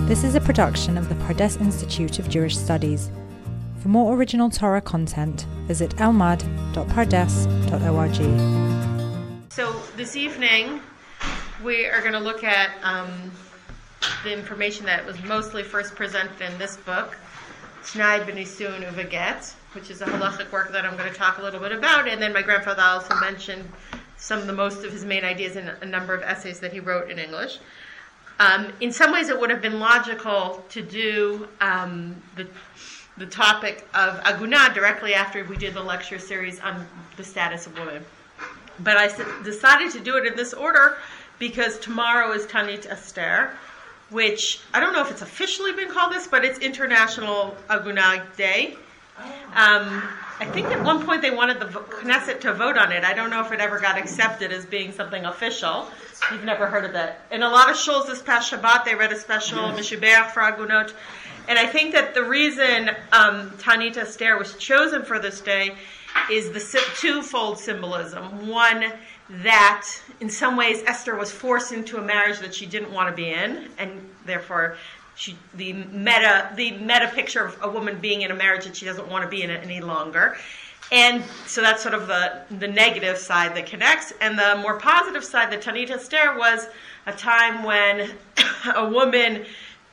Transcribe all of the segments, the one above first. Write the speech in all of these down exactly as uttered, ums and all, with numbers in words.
This is a production of the Pardes Institute of Jewish Studies. For more original Torah content, visit elmad dot pardes dot org. So this evening, we are going to look at um, the information that was mostly first presented in this book, Shnai B'Nisun U'Veget, which is a halachic work that I'm going to talk a little bit about. And then my grandfather also mentioned some of the most of his main ideas in a number of essays that he wrote in English. Um, in some ways, it would have been logical to do um, the the topic of Agunah directly after we did the lecture series on the status of women. But I s- decided to do it in this order because tomorrow is Tanit Esther, which I don't know if it's officially been called this, but it's International Agunah Day. Um, I think at one point they wanted the Knesset to vote on it. I don't know if it ever got accepted as being something official. You've never heard of that. In a lot of shuls this past Shabbat, they read a special Mishibeach for Agunot. And I think that the reason um, Tanit Esther was chosen for this day is the twofold symbolism. One, that in some ways Esther was forced into a marriage that she didn't want to be in, and therefore she, the meta the meta picture of a woman being in a marriage that she doesn't want to be in it any longer. And so that's sort of the, the negative side that connects. And the more positive side, the Tanit Esther, was a time when a woman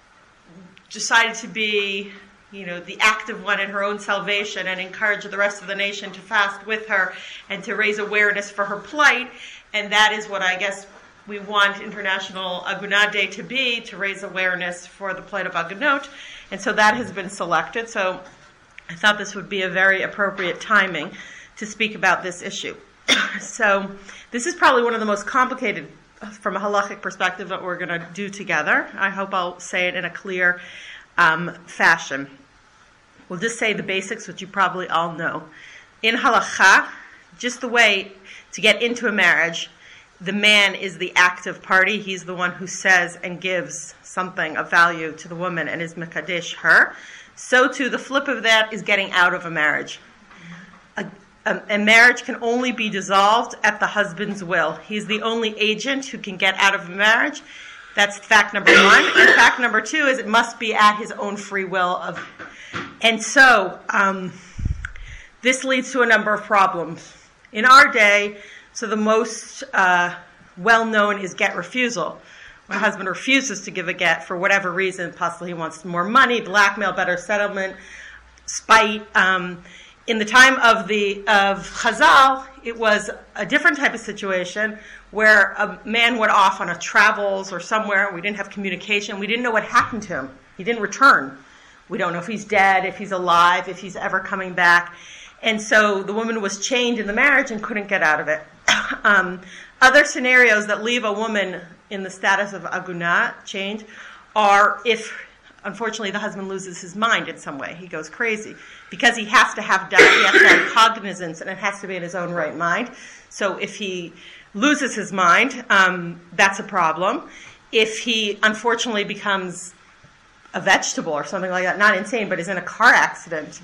decided to be, you know, the active one in her own salvation and encourage the rest of the nation to fast with her and to raise awareness for her plight. And that is what I guess we want International Agunah Day to be, to raise awareness for the plight of Agunot. And so that has been selected. So I thought this would be a very appropriate timing to speak about this issue. So this is probably one of the most complicated, from a halachic perspective, that we're going to do together. I hope I'll say it in a clear um, fashion. We'll just say the basics, which you probably all know. In halacha, just the way to get into a marriage, the man is the active party. He's the one who says and gives something of value to the woman and is mekadesh her. So too, the flip of that is getting out of a marriage. A, a, a marriage can only be dissolved at the husband's will. He's the only agent who can get out of a marriage. That's fact number one. And fact number two is it must be at his own free will. Of, and so um, this leads to a number of problems. In our day, so the most uh, well-known is get refusal. When a husband refuses to give a get for whatever reason, possibly he wants more money, blackmail, better settlement, spite. Um, in the time of the of Chazal, it was a different type of situation where a man went off on a travels or somewhere. We didn't have communication. We didn't know what happened to him. He didn't return. We don't know if he's dead, if he's alive, if he's ever coming back. And so the woman was chained in the marriage and couldn't get out of it. um, other scenarios that leave a woman in the status of agunah, chained, are if, unfortunately, the husband loses his mind in some way. He goes crazy. Because he has to have doubt, he has to have cognizance, and it has to be in his own right mind. So if he loses his mind, um, that's a problem. If he, unfortunately, becomes a vegetable or something like that, not insane, but is in a car accident,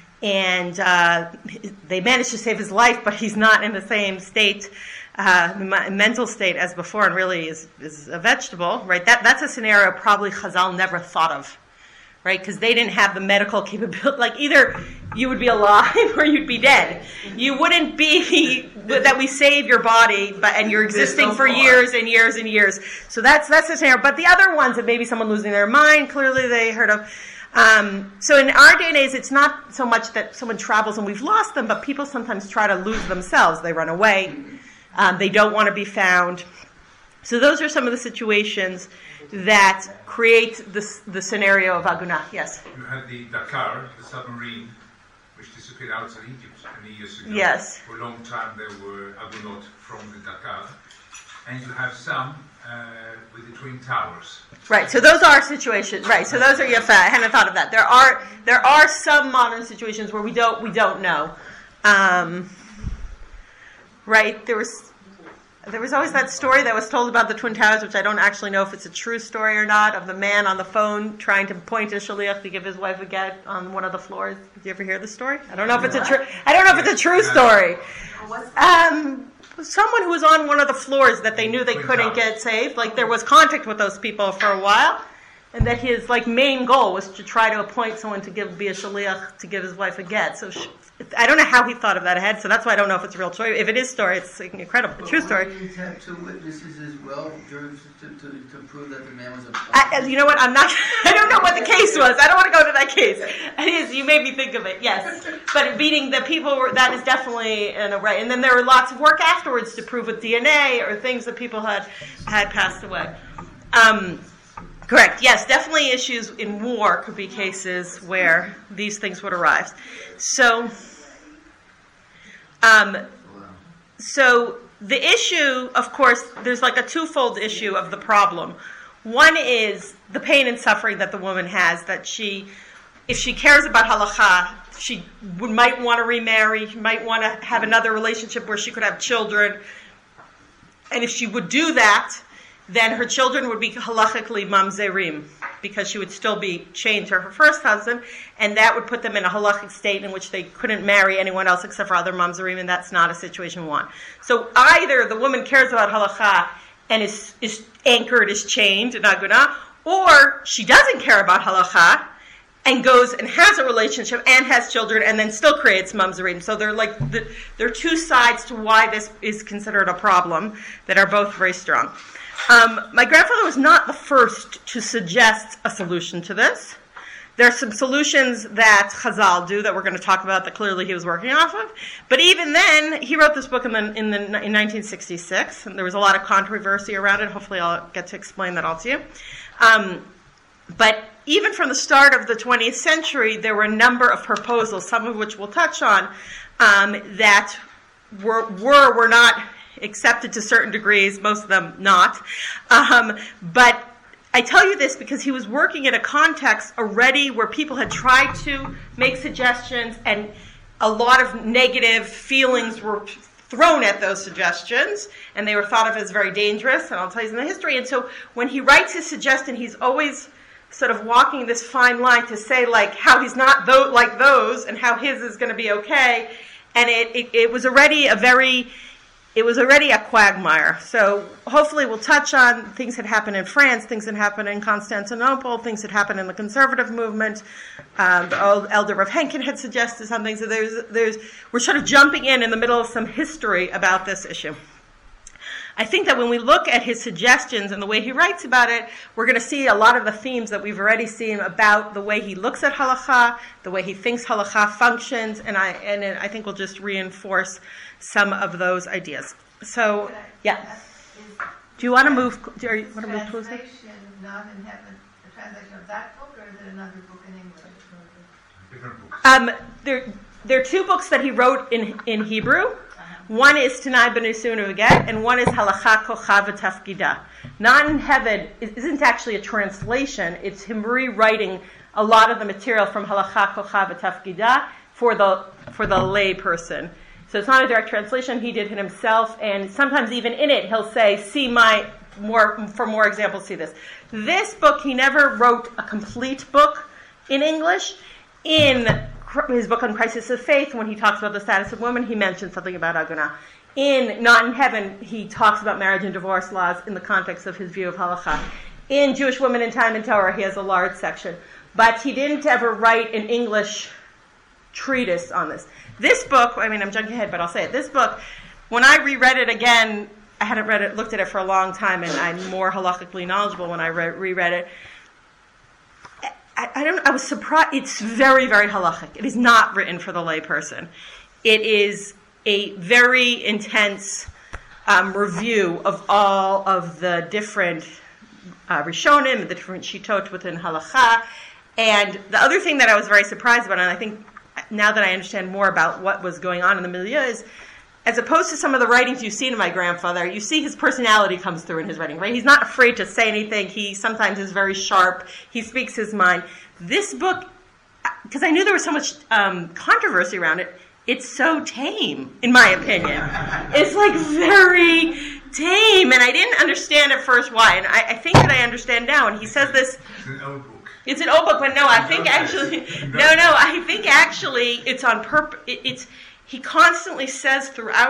and uh, they manage to save his life, but he's not in the same state, uh, mental state as before, and really is, is a vegetable, right? That that's a scenario probably Chazal never thought of, right? Because they didn't have the medical capability. Like either you would be alive or you'd be dead. You wouldn't be that we save your body, but and you're existing for years and years and years. So that's that's the scenario. But the other ones, that maybe someone losing their mind, clearly they heard of. Um, so in our day and age, it's not so much that someone travels and we've lost them, but people sometimes try to lose themselves. They run away. Um, they don't want to be found. So those are some of the situations that create this, the scenario of Agunah. Yes? You had the Dakar, the submarine, which disappeared outside Egypt many years ago. Yes. For a long time there were Agunot from the Dakar. And you have some uh, with the Twin Towers. Right, so those are situations. Right, so those are Yafa. I hadn't thought of that. There are there are some modern situations where we don't we don't know. Um, right, there was there was always that story that was told about the Twin Towers, which I don't actually know if it's a true story or not, of the man on the phone trying to point to Shaliach to give his wife a get on one of the floors. Did you ever hear the story? I don't know if it's a true. I don't know if it's a true story. Um. Someone who was on one of the floors that they knew they couldn't get saved. Like there was contact with those people for a while, and that his like main goal was to try to appoint someone to give be a shaliach to give his wife a get. So she, I don't know how he thought of that ahead. So that's why I don't know if it's a real story. If it is story, it's incredible, but a true story. But you have two witnesses as well to, to, to, to prove that the man was a. I, you know what? I'm not. I don't know what the case was. I don't want to go to that case. It is. You made me think of it. Yes, but beating the people were, that is definitely an array. And then there were lots of work afterwards to prove with D N A or things that people had had passed away. Um, correct. Yes, definitely issues in war could be cases where these things would arise. So, um, so the issue, of course, there's like a twofold issue of the problem. One is the pain and suffering that the woman has, that she, if she cares about halakha, she would, might want to remarry, might want to have another relationship where she could have children. And if she would do that, then her children would be halachically mamzerim, because she would still be chained to her first husband, and that would put them in a halachic state in which they couldn't marry anyone else except for other mamzerim, and that's not a situation we want. So either the woman cares about halakha and is, is anchored, is chained in aguna, or she doesn't care about halakha and goes and has a relationship and has children and then still creates mamzerim. So they're like the, there are two sides to why this is considered a problem that are both very strong. Um, my grandfather was not the first to suggest a solution to this. There are some solutions that Chazal do that we're going to talk about that clearly he was working off of. But even then, he wrote this book in, the, in, the, in nineteen sixty-six, and there was a lot of controversy around it. Hopefully I'll get to explain that all to you. Um, but even from the start of the twentieth century, there were a number of proposals, some of which we'll touch on, um, that were were were not accepted to certain degrees, most of them not. Um, but I tell you this because he was working in a context already where people had tried to make suggestions and a lot of negative feelings were thrown at those suggestions, and they were thought of as very dangerous, and I'll tell you some of the history. And so when he writes his suggestion, he's always sort of walking this fine line to say like how he's not tho- like those and how his is going to be okay. And it, it, it was already a very It was already a quagmire. So hopefully we'll touch on things that happened in France, things that happened in Constantinople, things that happened in the conservative movement. Um, the old elder Rav Henkin had suggested something. So there's, there's, we're sort of jumping in in the middle of some history about this issue. I think that when we look at his suggestions and the way he writes about it, we're going to see a lot of the themes that we've already seen about the way he looks at halakha, the way he thinks halakha functions, and I and I think we'll just reinforce some of those ideas. So, yeah. Do you want to move? Do you want to move closer? Translation, Not in Heaven, the translation of that book, or is it another book in English? Different books. Um, there, there are two books that he wrote in in Hebrew. One is Tanai B'Nisun U'Get, and one is Halakha Kochav V'Tafkida. Not in Heaven isn't actually a translation. It's him rewriting a lot of the material from Halakha Kochav V'Tafkida for the for the lay person. So it's not a direct translation. He did it himself, and sometimes even in it, he'll say, "See my more for more examples. See this." This book, he never wrote a complete book in English. In his book on Crisis of Faith, when he talks about the status of women, he mentions something about Aguna. In Not in Heaven, he talks about marriage and divorce laws in the context of his view of halakha. In Jewish Women in Time and Torah, he has a large section. But he didn't ever write an English treatise on this. This book, I mean, I'm jumping ahead, but I'll say it. This book, when I reread it again, I hadn't read it, looked at it for a long time, and I'm more halakhically knowledgeable when I re- reread it. I, I don't. I was surprised. It's very, very halachic. It is not written for the layperson. It is a very intense um, review of all of the different uh, Rishonim, the different shitot within halakha. And the other thing that I was very surprised about, and I think now that I understand more about what was going on in the milieu, is as opposed to some of the writings you've seen of my grandfather, you see his personality comes through in his writing, right? He's not afraid to say anything. He sometimes is very sharp. He speaks his mind. This book, because I knew there was so much um, controversy around it, it's so tame, in my opinion. It's like very tame, and I didn't understand at first why, and I, I think that I understand now. And he says this. It's an old book. It's an old book, but no, I think actually, no, no, I think actually it's on purpose. It, it's he constantly says throughout it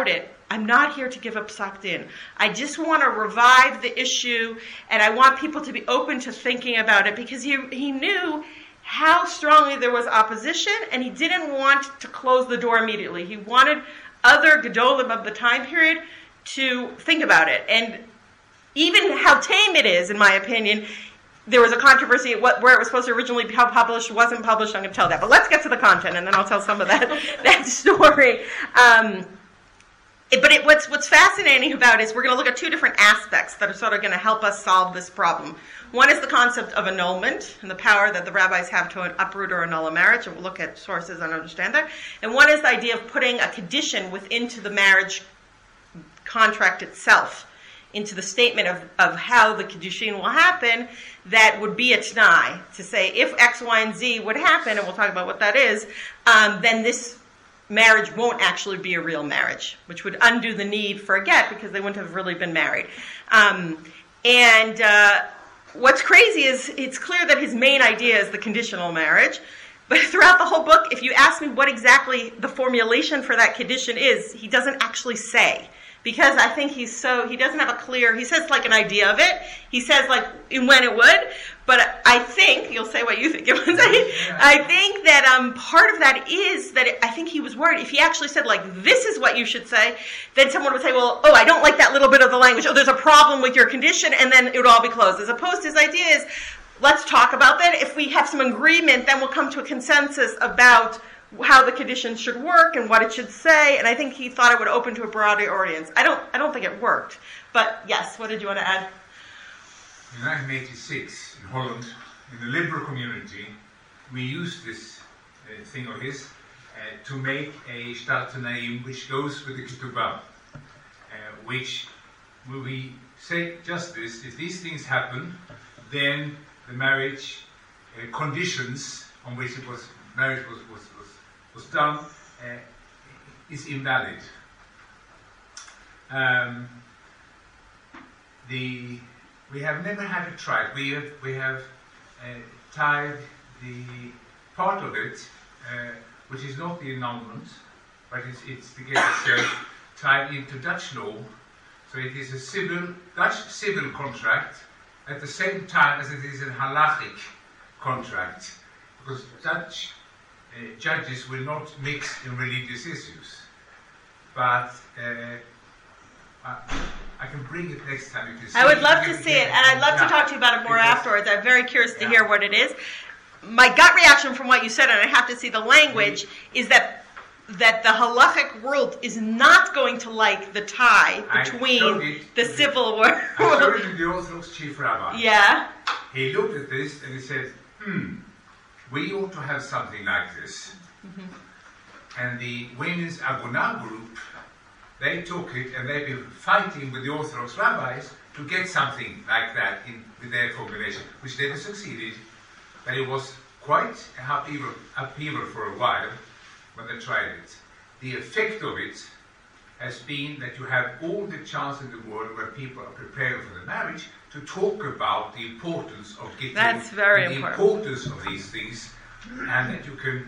I'm not here to give a psak din. I just want to revive the issue, and I want people to be open to thinking about it, because he he knew how strongly there was opposition, and he didn't want to close the door immediately. He wanted other gedolim of the time period to think about it. And even how tame it is, in my opinion, there was a controversy what, where it was supposed to originally be published, wasn't published. I'm going to tell that. But let's get to the content, and then I'll tell some of that, that story. Um, it, but it, what's, what's fascinating about it is we're going to look at two different aspects that are sort of going to help us solve this problem. One is the concept of annulment and the power that the rabbis have to uproot or annul a marriage, and we'll look at sources and understand that. And one is the idea of putting a condition within to the marriage contract itself, into the statement of, of how the Kiddushin will happen, that would be a t'nai, to say if X, Y, and Z would happen, and we'll talk about what that is, um, then this marriage won't actually be a real marriage, which would undo the need for a get, because they wouldn't have really been married. Um, and uh, what's crazy is it's clear that his main idea is the conditional marriage, but throughout the whole book, if you ask me what exactly the formulation for that condition is, he doesn't actually say. Because I think he's so, he doesn't have a clear, he says like an idea of it. He says like when it would. But I think, you'll say what you think it was. Yeah. I think that um, part of that is that it, I think he was worried. If he actually said like, this is what you should say, then someone would say, well, oh, I don't like that little bit of the language. Oh, there's a problem with your condition, and then it would all be closed. As opposed to his idea is, let's talk about that. If we have some agreement, then we'll come to a consensus about how the conditions should work and what it should say, and I think he thought it would open to a broader audience. I don't I don't think it worked. But yes, what did you want to add? In nineteen eighty-six, in Holland, in the liberal community, we used this uh, thing of his uh, to make a Shtar Tanaim which goes with the Ketubah, uh, which, when we say just this, if these things happen, then the marriage uh, conditions on which it was marriage was, was, was was done uh, is invalid. Um, the we have never had a try. We have we have uh, tied the part of it, uh, which is not the annulment, but it's it's the get itself tied into Dutch law. So it is a civil Dutch civil contract at the same time as it is a halachic contract, because Dutch Uh, judges will not mix in religious issues, but uh, I, I can bring it next time. You can see I would love it. to see it, and I'd love yeah. to talk to you about it more because, afterwards. I'm very curious to yeah. hear what it is. My gut reaction from what you said, and I have to see the language, mm-hmm. is that that the halachic world is not going to like the tie between the civil world. I showed it to the Orthodox chief rabbi. Yeah. He looked at this and he said, hmm, we ought to have something like this. Mm-hmm. And the women's Agunah group, they took it and they've been fighting with the Orthodox rabbis to get something like that in with their formulation, which never succeeded. But it was quite a upheaval, upheaval for a while when they tried it. The effect of it has been that you have all the chance in the world where people are preparing for the marriage to talk about the importance of getting That's very the important. importance of these things, and that you can.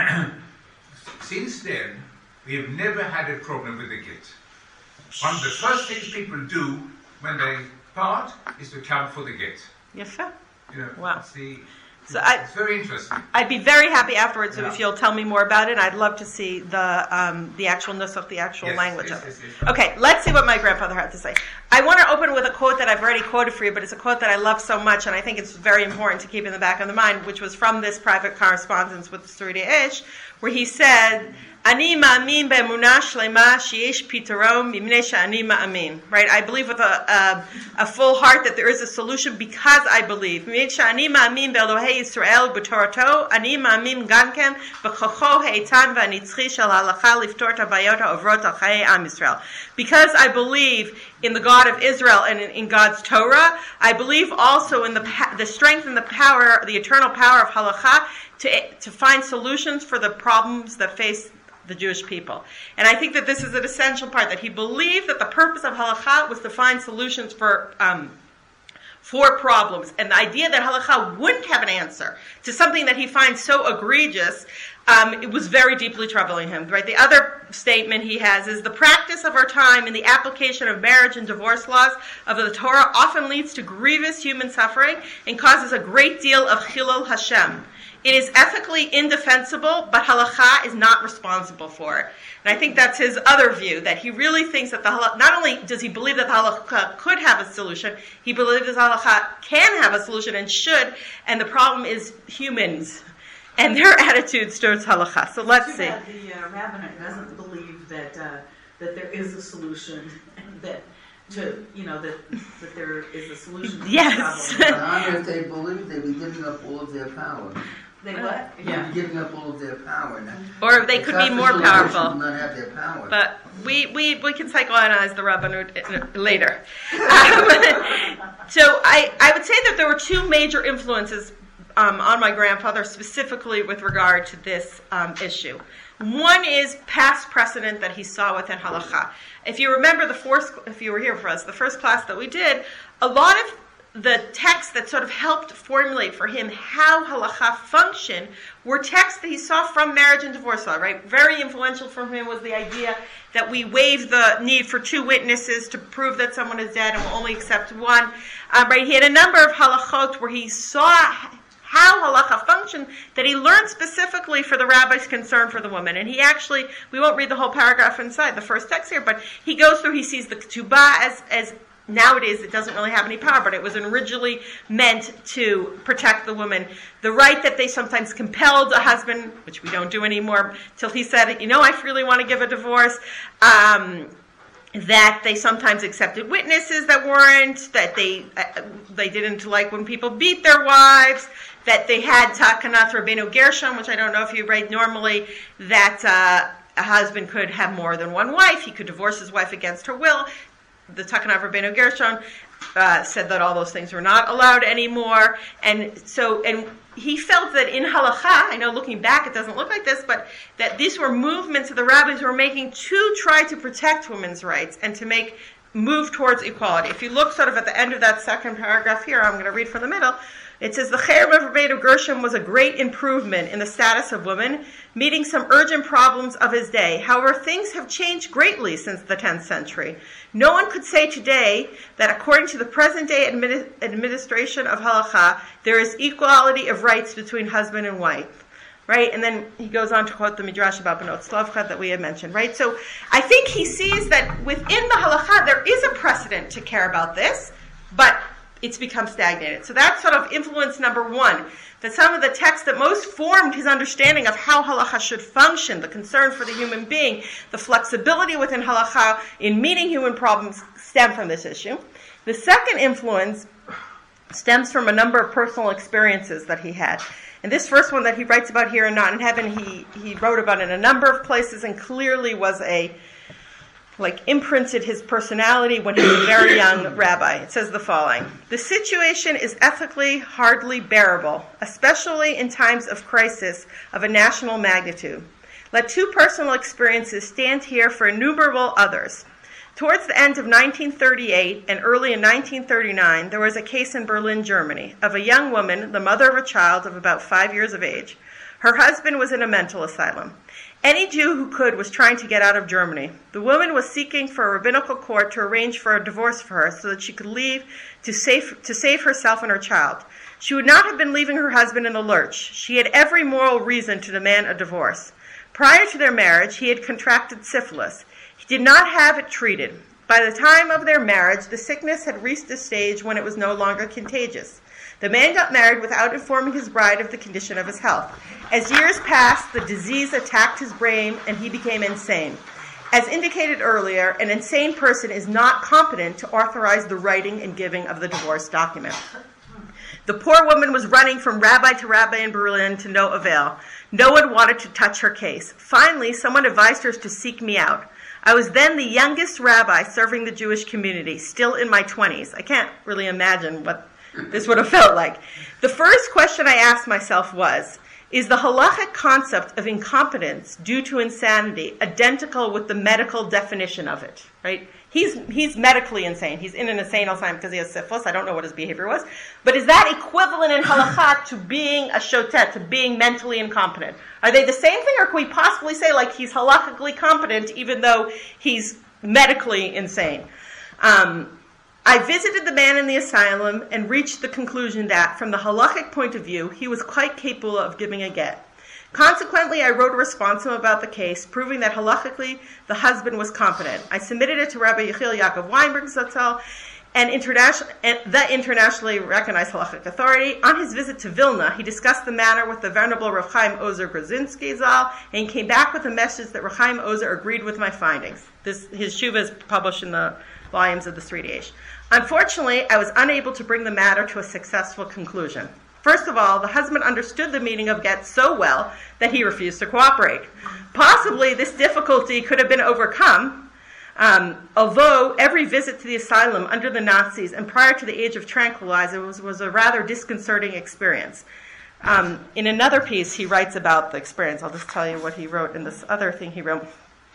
Since then, we have never had a problem with the get. One of the first things people do when they part is to come for the get. Yafa. You know, Wow. It's, the, So I, it's very interesting. I'd be very happy afterwards Yeah. if you'll tell me more about it. I'd love to see the um, the actual nusach, the actual Yes, language yes, of it. yes, yes. Okay, let's see what my grandfather had to say. I want to open with a quote that I've already quoted for you, but it's a quote that I love so much, and I think it's very important to keep in the back of the mind, which was from this private correspondence with Srudi Ish, where he said, Ani ma'amin be'emunah shlema sheyesh pitaron mipnei she'ani ma'amin. Right? I believe with a, a, a full heart that there is a solution because I believe. Mipnei she'ani ma'amin be'Elohei Yisrael b'Torato, ani ma'amin ganken b'chocho ha'eitan v'anitzchi shel halacha liftor ta'bayot ha'ovrot al chayei am Yisrael. Because I believe in the God of Israel and in, in God's Torah, I believe also in the the strength and the power, the eternal power of halacha to to find solutions for the problems that face the Jewish people. And I think that this is an essential part, that he believed that the purpose of halakha was to find solutions for um, for problems. And the idea that halakha wouldn't have an answer to something that he finds so egregious Um, it was very deeply troubling him, right? The other statement he has is the practice of our time in the application of marriage and divorce laws of the Torah often leads to grievous human suffering and causes a great deal of chilul Hashem. It is ethically indefensible, but halakha is not responsible for it. And I think that's his other view, that he really thinks that the halakha, not only does he believe that the halakha could have a solution, he believes that halakha can have a solution and should, and the problem is humans and their attitudes towards halakha. So let's see. Bad the uh, rabbinate doesn't believe that uh, that there is a solution, that to you know that that there is a solution to Yes. the problem. And if they believe, they'd be giving up all of their power. They what? They'd be giving up all of their power. Now, Or they could be more will powerful. not have their power. But we, we, we can psychoanalyze the rabbinut later. Um, so I, I would say that there were two major influences um, on my grandfather specifically with regard to this um, issue. One is past precedent that he saw within halakha. If you remember the first, if you were here for us, the first class that we did, a lot of the texts that sort of helped formulate for him how halakha functioned were texts that he saw from marriage and divorce law, right? Very influential for him was the idea that we waive the need for two witnesses to prove that someone is dead and will only accept one. Um, right? He had a number of halachot where he saw how halakha functioned that he learned specifically for the rabbi's concern for the woman. And he actually, we won't read the whole paragraph inside the first text here, but he goes through, he sees the ketubah as, as nowadays it doesn't really have any power, but it was originally meant to protect the woman. The right that they sometimes compelled a husband, which we don't do anymore, till he said, you know, I really want to give a divorce. Um, that they sometimes accepted witnesses that weren't, that they uh, they didn't like when people beat their wives, that they had Takanath Rabbeinu Gershom, which I don't know if you read normally, that uh, a husband could have more than one wife. He could divorce his wife against her will. The Takanath Rabbeinu Gershom uh, said that all those things were not allowed anymore. And so, and he felt that in halakha, I know looking back it doesn't look like this, but that these were movements that the rabbis were making to try to protect women's rights and to make move towards equality. If you look sort of at the end of that second paragraph here, I'm going to read from the middle. It says, the Cherem of Rabbeinu Gershom was a great improvement in the status of women, meeting some urgent problems of his day. However, things have changed greatly since the tenth century. No one could say today that according to the present-day admini- administration of halakha, there is equality of rights between husband and wife. Right? And then he goes on to quote the Midrash about Benot Slavcha that we had mentioned. Right? So I think he sees that within the halakha, there is a precedent to care about this, but it's become stagnated. So that's sort of influence number one, that some of the texts that most formed his understanding of how halakha should function, the concern for the human being, the flexibility within halakha in meeting human problems, stem from this issue. The second influence stems from a number of personal experiences that he had. And this first one that he writes about here in Not in Heaven, he, he wrote about in a number of places and clearly was a like imprinted his personality when he was a very young rabbi. It says the following: the situation is ethically hardly bearable, especially in times of crisis of a national magnitude. Let two personal experiences stand here for innumerable others. Towards the end of nineteen thirty-eight and early in nineteen thirty-nine, there was a case in Berlin, Germany, of a young woman, the mother of a child of about five years of age. Her husband was in a mental asylum. Any Jew who could was trying to get out of Germany. The woman was seeking for a rabbinical court to arrange for a divorce for her so that she could leave to save, to save herself and her child. She would not have been leaving her husband in the lurch. She had every moral reason to demand a divorce. Prior to their marriage, he had contracted syphilis. He did not have it treated. By the time of their marriage, the sickness had reached a stage when it was no longer contagious. The man got married without informing his bride of the condition of his health. As years passed, the disease attacked his brain and he became insane. As indicated earlier, an insane person is not competent to authorize the writing and giving of the divorce document. The poor woman was running from rabbi to rabbi in Berlin to no avail. No one wanted to touch her case. Finally, someone advised her to seek me out. I was then the youngest rabbi serving the Jewish community, still in my twenties. I can't really imagine what this would have felt like. The first question I asked myself was, Is the halachic concept of incompetence due to insanity identical with the medical definition of it? Right? He's he's medically insane. He's in an insane asylum because he has syphilis. I don't know what his behavior was. But is that equivalent in halakha to being a shotet, to being mentally incompetent? Are they the same thing, or can we possibly say like he's halachically competent even though he's medically insane? Um, I visited the man in the asylum and reached the conclusion that, from the halachic point of view, he was quite capable of giving a get. Consequently, I wrote a response to him about the case, proving that halachically the husband was competent. I submitted it to Rabbi Yechiel Yaakov Weinberg Zatzal, and, international, and the internationally recognized halachic authority. On his visit to Vilna, he discussed the matter with the Venerable Rav Chaim Ozer Grzinski Zal, and he came back with a message that Rav Chaim Ozer agreed with my findings. This, his shuva is published in the volumes of the Sri Yesh. Unfortunately, I was unable to bring the matter to a successful conclusion. First of all, the husband understood the meaning of get so well that he refused to cooperate. Possibly this difficulty could have been overcome, um, although every visit to the asylum under the Nazis and prior to the age of tranquilizers was, was a rather disconcerting experience. Um, in another piece, he writes about the experience. I'll just tell you what he wrote in this other thing he wrote.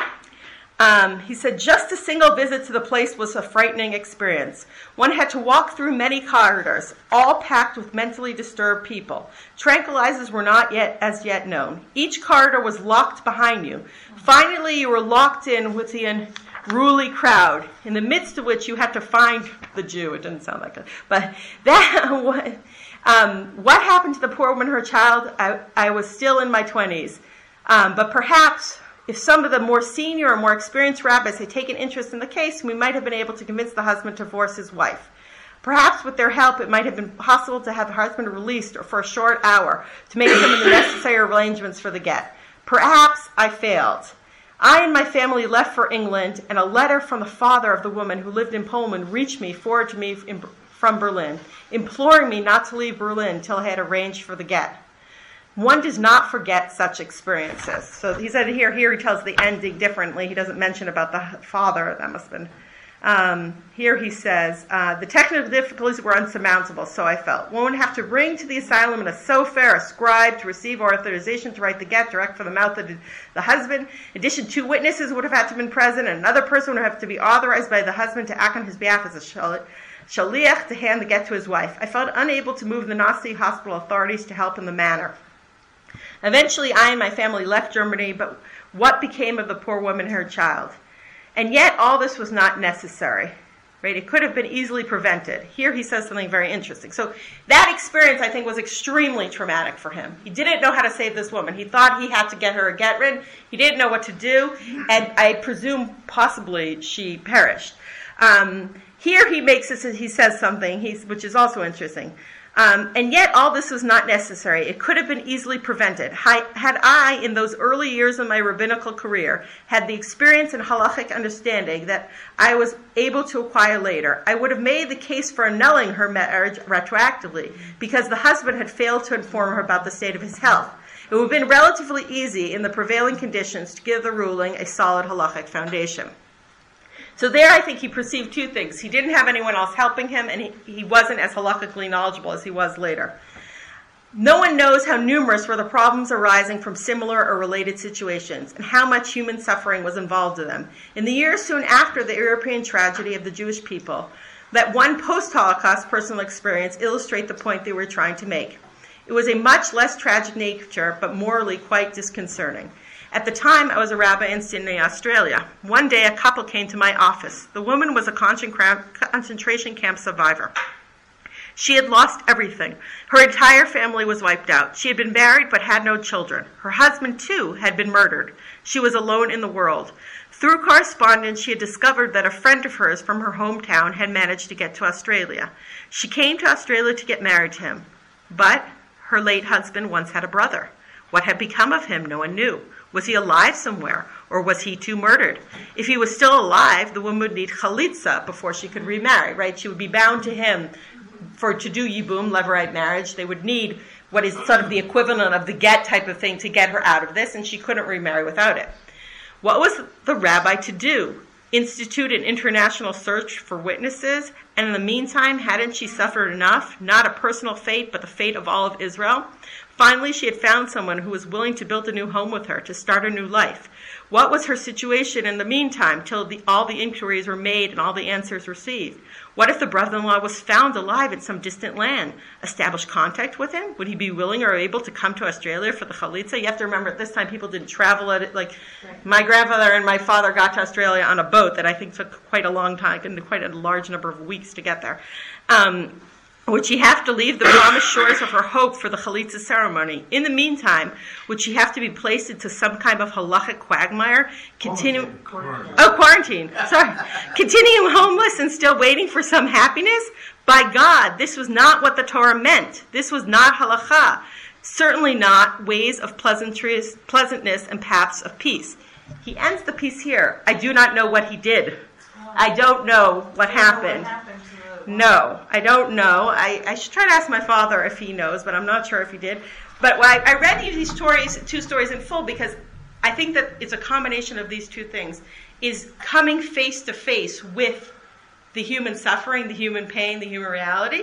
Um, he said, just a single visit to the place was a frightening experience. One had to walk through many corridors, all packed with mentally disturbed people. Tranquilizers were not yet as yet known. Each corridor was locked behind you. Finally, you were locked in with the unruly crowd, in the midst of which you had to find the Jew. It didn't sound like it. But that, what, um, what happened to the poor woman and her child? I, I was still in my twenties. Um, but perhaps if some of the more senior or more experienced rabbis had taken interest in the case, we might have been able to convince the husband to divorce his wife. Perhaps with their help, it might have been possible to have the husband released for a short hour to make some of the necessary arrangements for the get. Perhaps I failed. I and my family left for England, and a letter from the father of the woman who lived in Poland reached me, forwarded to me in, from Berlin, imploring me not to leave Berlin until I had arranged for the get. One does not forget such experiences. So he said here, here he tells the ending differently. He doesn't mention about the father. That must have been. Um, here he says, uh, the technical difficulties were unsurmountable, so I felt. One would have to bring to the asylum in a sofer, a scribe, to receive authorization to write the get direct from the mouth of the husband. In addition, two witnesses would have had to have been present, and another person would have to be authorized by the husband to act on his behalf as a shaliach to hand the get to his wife. I felt unable to move the Nazi hospital authorities to help in the matter. Eventually, I and my family left Germany, but what became of the poor woman and her child? And yet, all this was not necessary. Right? It could have been easily prevented. Here he says something very interesting. So that experience, I think, was extremely traumatic for him. He didn't know how to save this woman. He thought he had to get her a get rid. He didn't know what to do, and I presume possibly she perished. Um, here he makes this, he says something, he's, which is also interesting. Um, and yet all this was not necessary. It could have been easily prevented. Had I, in those early years of my rabbinical career, had the experience and halachic understanding that I was able to acquire later, I would have made the case for annulling her marriage retroactively because the husband had failed to inform her about the state of his health. It would have been relatively easy in the prevailing conditions to give the ruling a solid halachic foundation. So there I think he perceived two things. He didn't have anyone else helping him, and he, he wasn't as halakhically knowledgeable as he was later. No one knows how numerous were the problems arising from similar or related situations, and how much human suffering was involved in them. In the years soon after the European tragedy of the Jewish people, that one post-Holocaust personal experience illustrate the point they were trying to make. It was a much less tragic nature, but morally quite disconcerting. At the time, I was a rabbi in Sydney, Australia. One day, a couple came to my office. The woman was a concentration camp survivor. She had lost everything. Her entire family was wiped out. She had been married but had no children. Her husband, too, had been murdered. She was alone in the world. Through correspondence, she had discovered that a friend of hers from her hometown had managed to get to Australia. She came to Australia to get married to him. But her late husband once had a brother. What had become of him, no one knew. Was he alive somewhere, or was he too murdered? If he was still alive, the woman would need chalitza before she could remarry, right? She would be bound to him for to do yibum, levirate marriage. They would need what is sort of the equivalent of the get type of thing to get her out of this, and she couldn't remarry without it. What was the rabbi to do? institute an international search for witnesses, and in the meantime, hadn't she suffered enough? Not a personal fate, but the fate of all of Israel. Finally, she had found someone who was willing to build a new home with her, to start a new life. What was her situation in the meantime, till the, all the inquiries were made and all the answers received? What if the brother-in-law was found alive in some distant land? Establish contact with him? Would he be willing or able to come to Australia for the chalitza? You have to remember, at this time, people didn't travel at it. Like, right. My grandfather and my father got to Australia on a boat that I think took quite a long time, and quite a large number of weeks to get there. Um, would she have to leave the promised shores of her hope for the chalitza ceremony? In the meantime, would she have to be placed into some kind of halachic quagmire? Continue, quarantine. Oh, quarantine. Sorry. Continuing homeless and still waiting for some happiness? By God, this was not what the Torah meant. This was not halacha. Certainly not ways of pleasantries, pleasantness and paths of peace. He ends the piece here. I do not know what he did. I don't know what happened. What happened No, I don't know. I, I should try to ask my father if he knows, but I'm not sure if he did. But I, I read these stories, two stories in full, because I think that it's a combination of these two things, is coming face to face with the human suffering, the human pain, the human reality,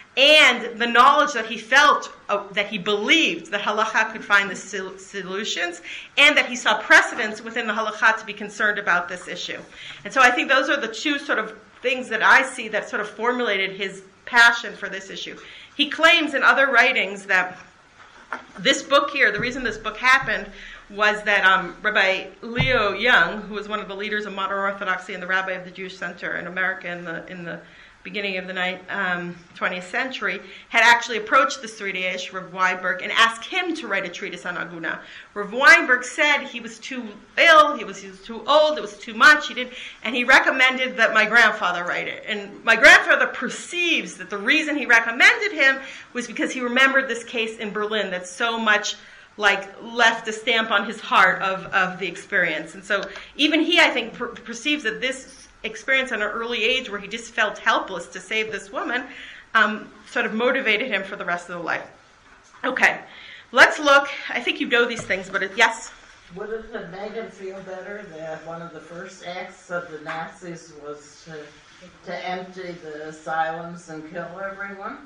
and the knowledge that he felt, uh, that he believed that halakha could find the sol- solutions, and that he saw precedents within the halakha to be concerned about this issue. And so I think those are the two sort of things that I see that sort of formulated his passion for this issue. He claims in other writings that this book here, the reason this book happened was that um, Rabbi Leo Young, who was one of the leaders of modern Orthodoxy and the rabbi of the Jewish Center in America in the in the beginning of the night, um, twentieth century, had actually approached the Sridei Rav Weinberg and asked him to write a treatise on Aguna. Rav Weinberg said he was too ill, he was, he was too old, it was too much, he didn't, and he recommended that my grandfather write it. And my grandfather perceives that the reason he recommended him was because he remembered this case in Berlin that so much like left a stamp on his heart of, of the experience. And so even he, I think, per- perceives that this experience at an early age where he just felt helpless to save this woman um, sort of motivated him for the rest of the life. Okay, let's look. I think you know these things, but it, yes? Would it have made him feel better that one of the first acts of the Nazis was to, to empty the asylums and kill everyone?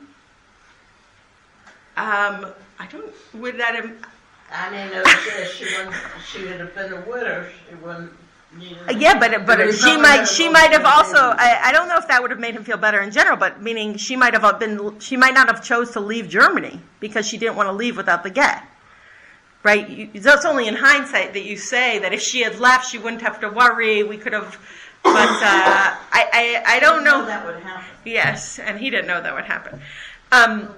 Um, I don't, would that have... I mean, it was, she, wouldn't, she would have been a widow. She wouldn't... Yeah, but but she might she might have also I, I don't know if that would have made him feel better in general, but meaning she might have been she might not have chose to leave Germany because she didn't want to leave without the get. Right? You, it's only in hindsight that you say that if she had left, she wouldn't have to worry. We could have, but uh, I, I I don't know. That would happen. Yes, and he didn't know that would happen. Um,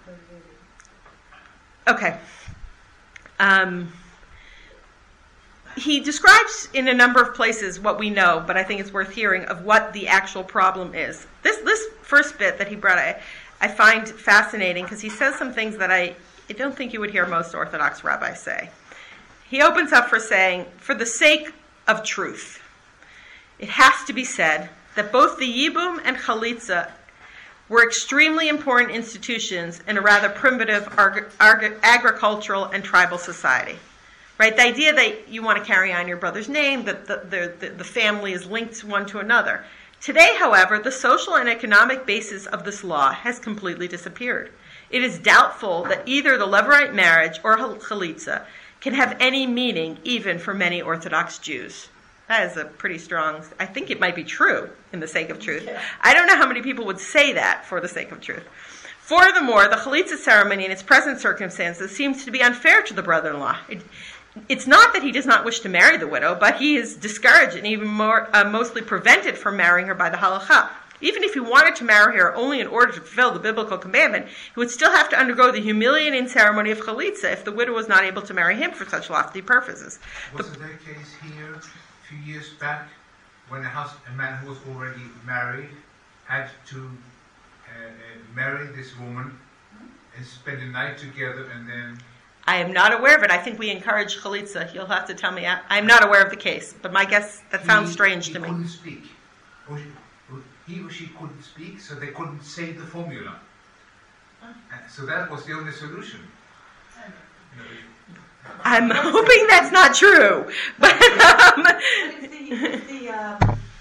okay. Um. He describes in a number of places what we know, but I think it's worth hearing of what the actual problem is. This this first bit that he brought, I, I find fascinating because he says some things that I, I don't think you would hear most Orthodox rabbis say. He opens up for saying, for the sake of truth, it has to be said that both the Yibum and Chalitza were extremely important institutions in a rather primitive ag- ag- agricultural and tribal society. Right, the idea that you want to carry on your brother's name, that the, the, the, the family is linked one to another. Today, however, the social and economic basis of this law has completely disappeared. It is doubtful that either the Levirate marriage or Chalitza can have any meaning even for many Orthodox Jews. That is a pretty strong, I think it might be true in the sake of truth. Yeah. I don't know how many people would say that for the sake of truth. Furthermore, the Chalitza ceremony in its present circumstances seems to be unfair to the brother-in-law. It, It's not that he does not wish to marry the widow, but he is discouraged and even more uh, mostly prevented from marrying her by the halakha. Even if he wanted to marry her only in order to fulfill the biblical commandment, he would still have to undergo the humiliating ceremony of chalitza if the widow was not able to marry him for such lofty purposes. Wasn't there a case here a few years back when a, house, a man who was already married had to uh, uh, marry this woman and spend the night together and then... I am not aware of it. I think we encourage chalitza. You'll have to tell me. I, I'm not aware of the case, but my guess, that sounds he, strange he to me. He couldn't speak. Or she, or he or she couldn't speak, so they couldn't say the formula. And so that was the only solution. I'm hoping that's not true. But, um, but if the, if the, uh,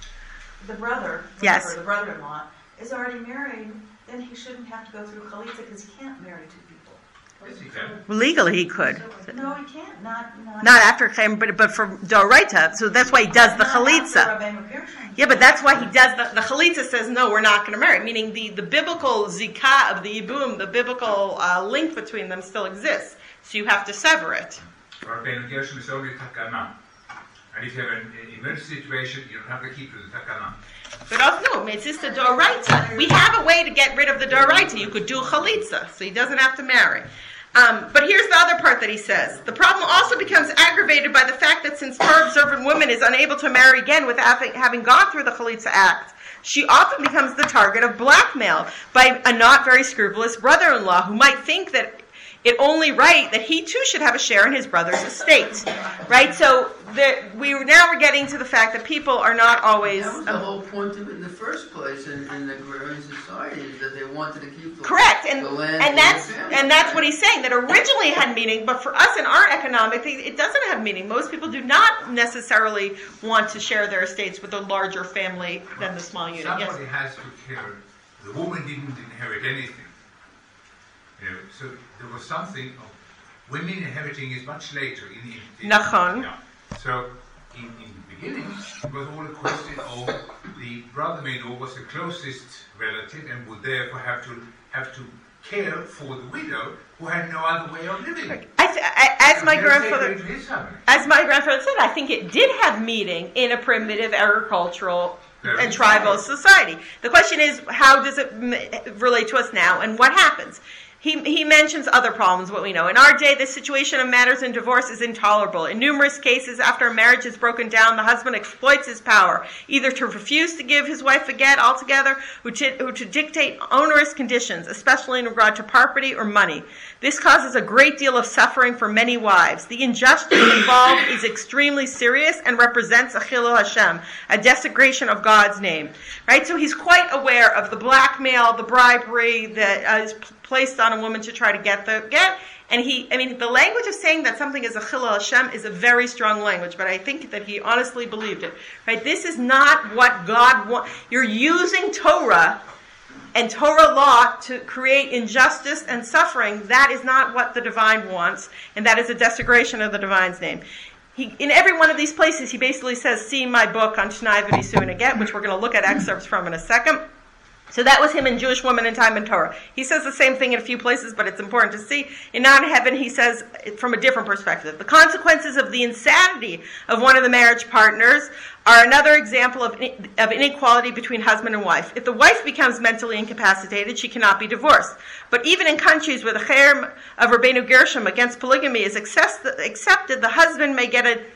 the brother, Yes. or the brother-in-law, is already married, then he shouldn't have to go through chalitza because he can't marry two people. Yes, he can. Legally, he could. No, he can't. Not not. Not after Chaim, but, but for Doraita. So that's why he does the not chalitza. after Rabbeinu Gershon. Yeah, but that's why he does the, the chalitza says, no, we're not going to marry. Meaning the, the biblical zikah of the Yibum, the biblical uh, link between them still exists. So you have to sever it. For Rabbeinu Gershon is only takana. And if you have an emergency situation, you don't have to keep to the takana. But also, no, it's just a doraita. We have a way to get rid of the doraita. You could do chalitza, so he doesn't have to marry. Um, but here's the other part that he says. The problem also becomes aggravated by the fact that since Torah observant woman is unable to marry again without having, having gone through the chalitza act, she often becomes the target of blackmail by a not very scrupulous brother-in-law who might think that it only right that he too should have a share in his brother's estate, right? So the, we now we're getting to the fact that people are not always That was the um, whole point of it in the first place in, in the agrarian society, is that they wanted to keep the, correct, and the land and that's the family. and that's what he's saying, that originally it had meaning, but for us in our economic thing, it doesn't have meaning. Most people do not necessarily want to share their estates with a larger family than the small unit. Yes. Somebody has to care. The woman didn't inherit anything. You know, so there was something of women inheriting is much later in the in, Nachon. Yeah. So in, in the beginning it was all a question of the brother-in-law was the closest relative and would therefore have to have to care for the widow who had no other way of living. I th- I, as my And grandfather, they his family. as my grandfather said, I think it did have meaning in a primitive agricultural Very and tribal true. society. The question is, how does it m- relate to us now, and what happens? He, he mentions other problems, what we know. In our day, the situation of matters in divorce is intolerable. In numerous cases, after a marriage is broken down, the husband exploits his power, either to refuse to give his wife a get altogether, or to, or to dictate onerous conditions, especially in regard to property or money. This causes a great deal of suffering for many wives. The injustice involved is extremely serious and represents a chilul Hashem, a desecration of God's name. Right? So he's quite aware of the blackmail, the bribery that uh, is p- placed on a woman to try to get the get. And he, I mean, the language of saying that something is a chilul Hashem is a very strong language, but I think that he honestly believed it. Right? This is not what God wants. You're using Torah and Torah law to create injustice and suffering. That is not what the divine wants, and that is a desecration of the divine's name. He, in every one of these places, he basically says, see my book on Shnai V'Nisu and Aget, which we're going to look at excerpts from in a second. So that was him in Jewish Woman in Time and Torah. He says the same thing in a few places, but it's important to see. In Non-Heaven, he says it from a different perspective. The consequences of the insanity of one of the marriage partners are another example of, of inequality between husband and wife. If the wife becomes mentally incapacitated, she cannot be divorced. But even in countries where the cherem of Rabbeinu Gershom against polygamy is access- accepted, the husband may get a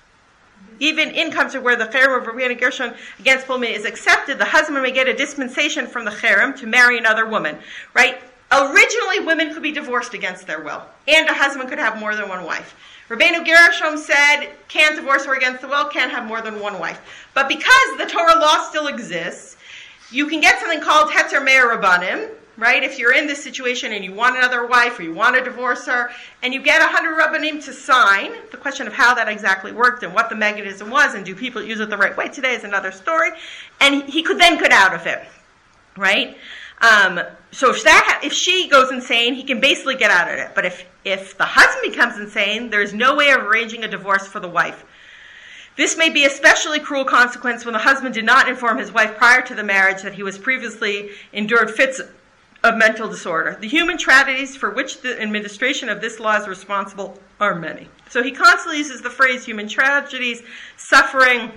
Even in countries where the cherem of Rabbeinu Gershon against polygamy is accepted, the husband may get a dispensation from the cherem to marry another woman. Right? Originally, women could be divorced against their will, and a husband could have more than one wife. Rabbeinu Gershom said, can't divorce her against the will, can't have more than one wife. But because the Torah law still exists, you can get something called Hetzer Me'er Rabbanim, right? If you're in this situation and you want another wife or you want to divorce her, and you get a hundred Rabbanim to sign, the question of how that exactly worked and what the mechanism was and do people use it the right way today is another story. And he could then get out of it, right? Um, so if that if she goes insane, he can basically get out of it. But if, if the husband becomes insane, there's no way of arranging a divorce for the wife. This may be especially cruel consequence when the husband did not inform his wife prior to the marriage that he was previously endured fits of mental disorder. The human tragedies for which the administration of this law is responsible are many. So he constantly uses the phrase human tragedies, suffering.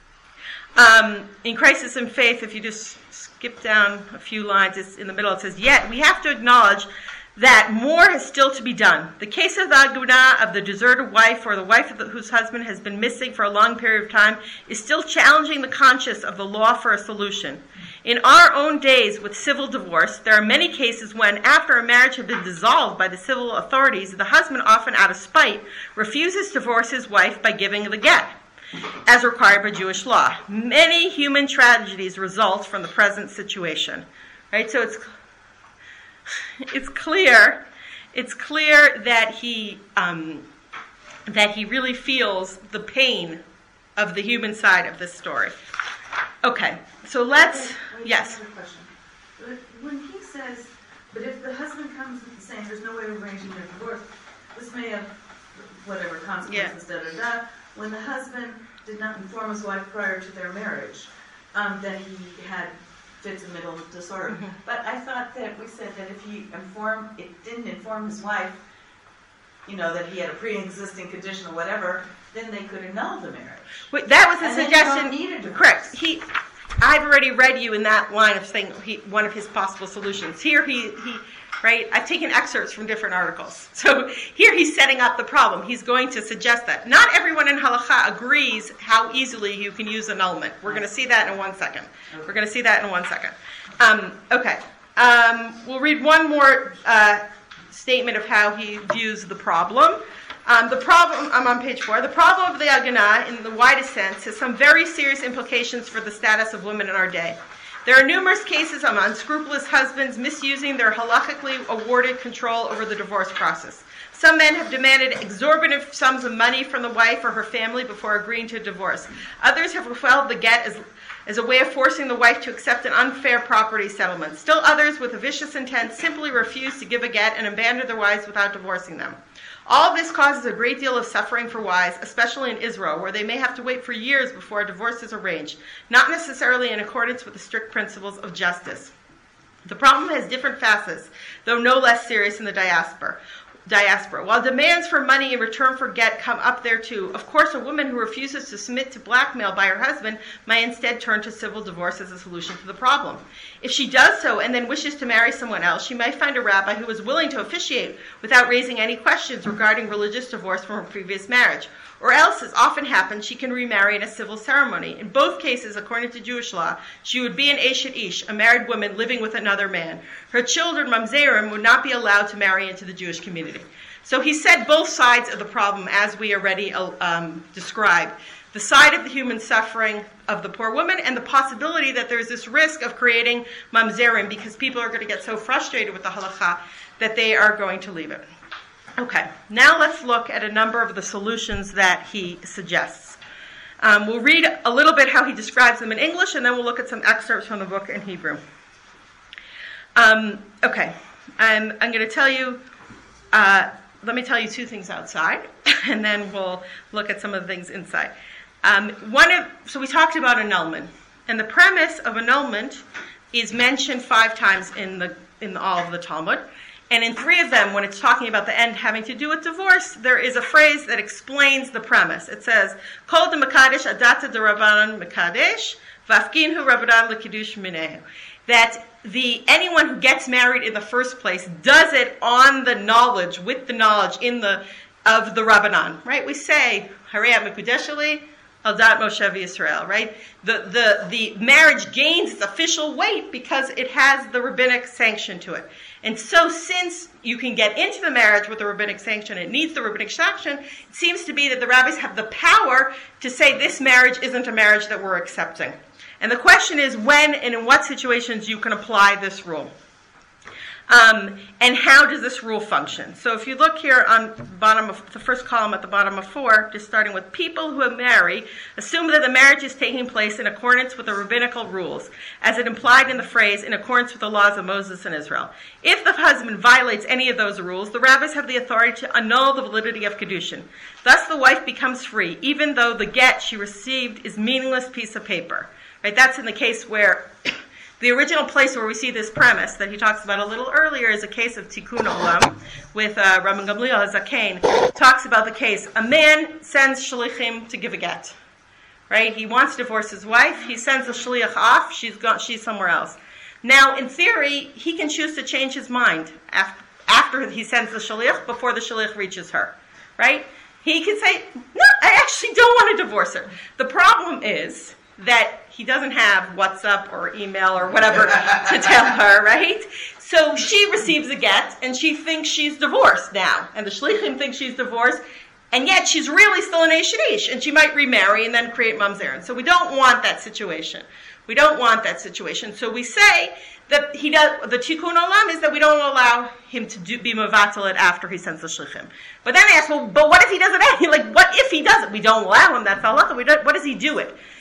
Um, in Crisis in Faith, if you just skip down a few lines, it's in the middle, it says, yet we have to acknowledge that more is still to be done. The case of the aguna, of the deserted wife, or the wife of the, whose husband has been missing for a long period of time, is still challenging the conscience of the law for a solution. In our own days with civil divorce, there are many cases when, after a marriage had been dissolved by the civil authorities, the husband, often out of spite, refuses to divorce his wife by giving the get, as required by Jewish law. Many human tragedies result from the present situation. Right? So it's it's clear, it's clear that he um, that he really feels the pain of the human side of this story. Okay, so let's, Wait, wait, yes. another question. But when he says, but if the husband comes saying there's no way of arranging their divorce, this may have whatever consequences, da da da. When the husband did not inform his wife prior to their marriage, um, then he had fits and middle disorder. Mm-hmm. But I thought that we said that if he informed, it didn't inform his wife, you know, that he had a pre-existing condition or whatever, then they could annul the marriage. Wait, that was a And then you suggestion. don't need a divorce. Correct. He, I've already read you in that line of saying he, one of his possible solutions. Here he, he, right? I've taken excerpts from different articles. So here he's setting up the problem. He's going to suggest that. Not everyone in halakha agrees how easily you can use annulment. We're going to see that in one second. We're going to see that in one second. Um, okay. Um, we'll read one more uh, statement of how he views the problem. Um, the problem, I'm on page four, the problem of the Haganah, in the widest sense, has some very serious implications for the status of women in our day. There are numerous cases of unscrupulous husbands misusing their halachically awarded control over the divorce process. Some men have demanded exorbitant sums of money from the wife or her family before agreeing to a divorce. Others have withheld the get as, as a way of forcing the wife to accept an unfair property settlement. Still others, with a vicious intent, simply refuse to give a get and abandon their wives without divorcing them. All of this causes a great deal of suffering for wives, especially in Israel, where they may have to wait for years before a divorce is arranged, not necessarily in accordance with the strict principles of justice. The problem has different facets, though no less serious in the diaspora. Diaspora. While demands for money in return for get come up there too, of course a woman who refuses to submit to blackmail by her husband might instead turn to civil divorce as a solution to the problem. If she does so and then wishes to marry someone else, she might find a rabbi who is willing to officiate without raising any questions regarding religious divorce from her previous marriage. Or else, as often happens, she can remarry in a civil ceremony. In both cases, according to Jewish law, she would be an Eshet Ish, a married woman living with another man. Her children, Mamzerim, would not be allowed to marry into the Jewish community. So he said both sides of the problem, as we already um, described. The side of the human suffering of the poor woman and the possibility that there's this risk of creating Mamzerim because people are going to get so frustrated with the halakha that they are going to leave it. Okay, now let's look at a number of the solutions that he suggests. Um, we'll read a little bit how he describes them in English, and then we'll look at some excerpts from the book in Hebrew. Um, okay, I'm, I'm going to tell you, uh, let me tell you two things outside, and then we'll look at some of the things inside. Um, one of, so we talked about annulment, and the premise of annulment is mentioned five times in the in all of the Talmud. And in three of them, when it's talking about the end having to do with divorce, there is a phrase that explains the premise. It says, Kol de Mekadesh adata de Rabbanan Mekadesh, vafkinhu Rabbanan l'kidush minehu. That the anyone who gets married in the first place does it on the knowledge, with the knowledge in the of the Rabbanan. Right? We say, Harei Mekudeshali, Aldat Moshe Yisrael, right? The, the, the marriage gains its official weight because it has the rabbinic sanction to it. And so since you can get into the marriage with the rabbinic sanction, it needs the rabbinic sanction, it seems to be that the rabbis have the power to say this marriage isn't a marriage that we're accepting. And the question is when and in what situations you can apply this rule. Um, and how does this rule function? So if you look here on the bottom of the first column at the bottom of four, just starting with people who marry, assume that the marriage is taking place in accordance with the rabbinical rules, as it implied in the phrase, in accordance with the laws of Moses and Israel. If the husband violates any of those rules, the rabbis have the authority to annul the validity of kedushin. Thus the wife becomes free, even though the get she received is a meaningless piece of paper. Right? That's in the case where the original place where we see this premise that he talks about a little earlier is a case of Tikkun Olam with uh, Rabban Gamliel HaZaken. Talks about the case. A man sends shlichim to give a get. Right? He wants to divorce his wife. He sends the shliach off. She's gone, she's somewhere else. Now, in theory, he can choose to change his mind after, after he sends the shliach, before the shliach reaches her. Right? He can say, no, I actually don't want to divorce her. The problem is that he doesn't have WhatsApp or email or whatever to tell her, right? So she receives a get, and she thinks she's divorced now. And the shlichim think she's divorced, and yet she's really still an Eshet Ish, and she might remarry and then create mamzer. So we don't want that situation. We don't want that situation. So we say that he does, the Tikkun Olam is that we don't allow him to do, be mevatel it after he sends the shlichim. But then I ask, well, but what if he does it? Like, what if he does it? We don't allow him. That's halacha. We don't. What does he do it?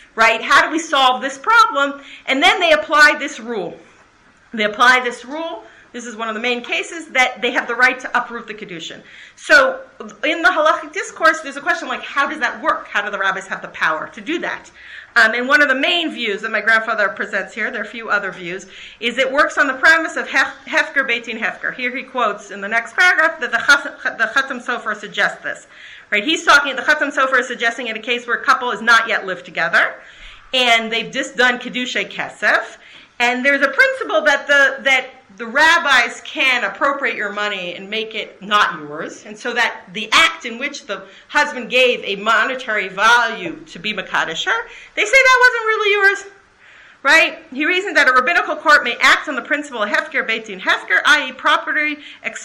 right? How do we solve this problem? And then they apply this rule. They apply this rule. This is one of the main cases that they have the right to uproot the Kedushin. So in the halachic discourse, there's a question like, how does that work? How do the rabbis have the power to do that? Um, and one of the main views that my grandfather presents here, there are a few other views, is it works on the premise of hef- Hefker Beitin Hefker. Here he quotes in the next paragraph that the, Chas- the Chatam Sofer suggests this. Right? He's talking, the Chatam Sofer is suggesting in a case where a couple has not yet lived together, and they've just done Kedushay Kesef, and there's a principle that the that the rabbis can appropriate your money and make it not yours, and so that the act in which the husband gave a monetary value to be Makadisher, they say that wasn't really yours, right? He reasoned that a rabbinical court may act on the principle of Hefker Beitin Hefker, that is property ex-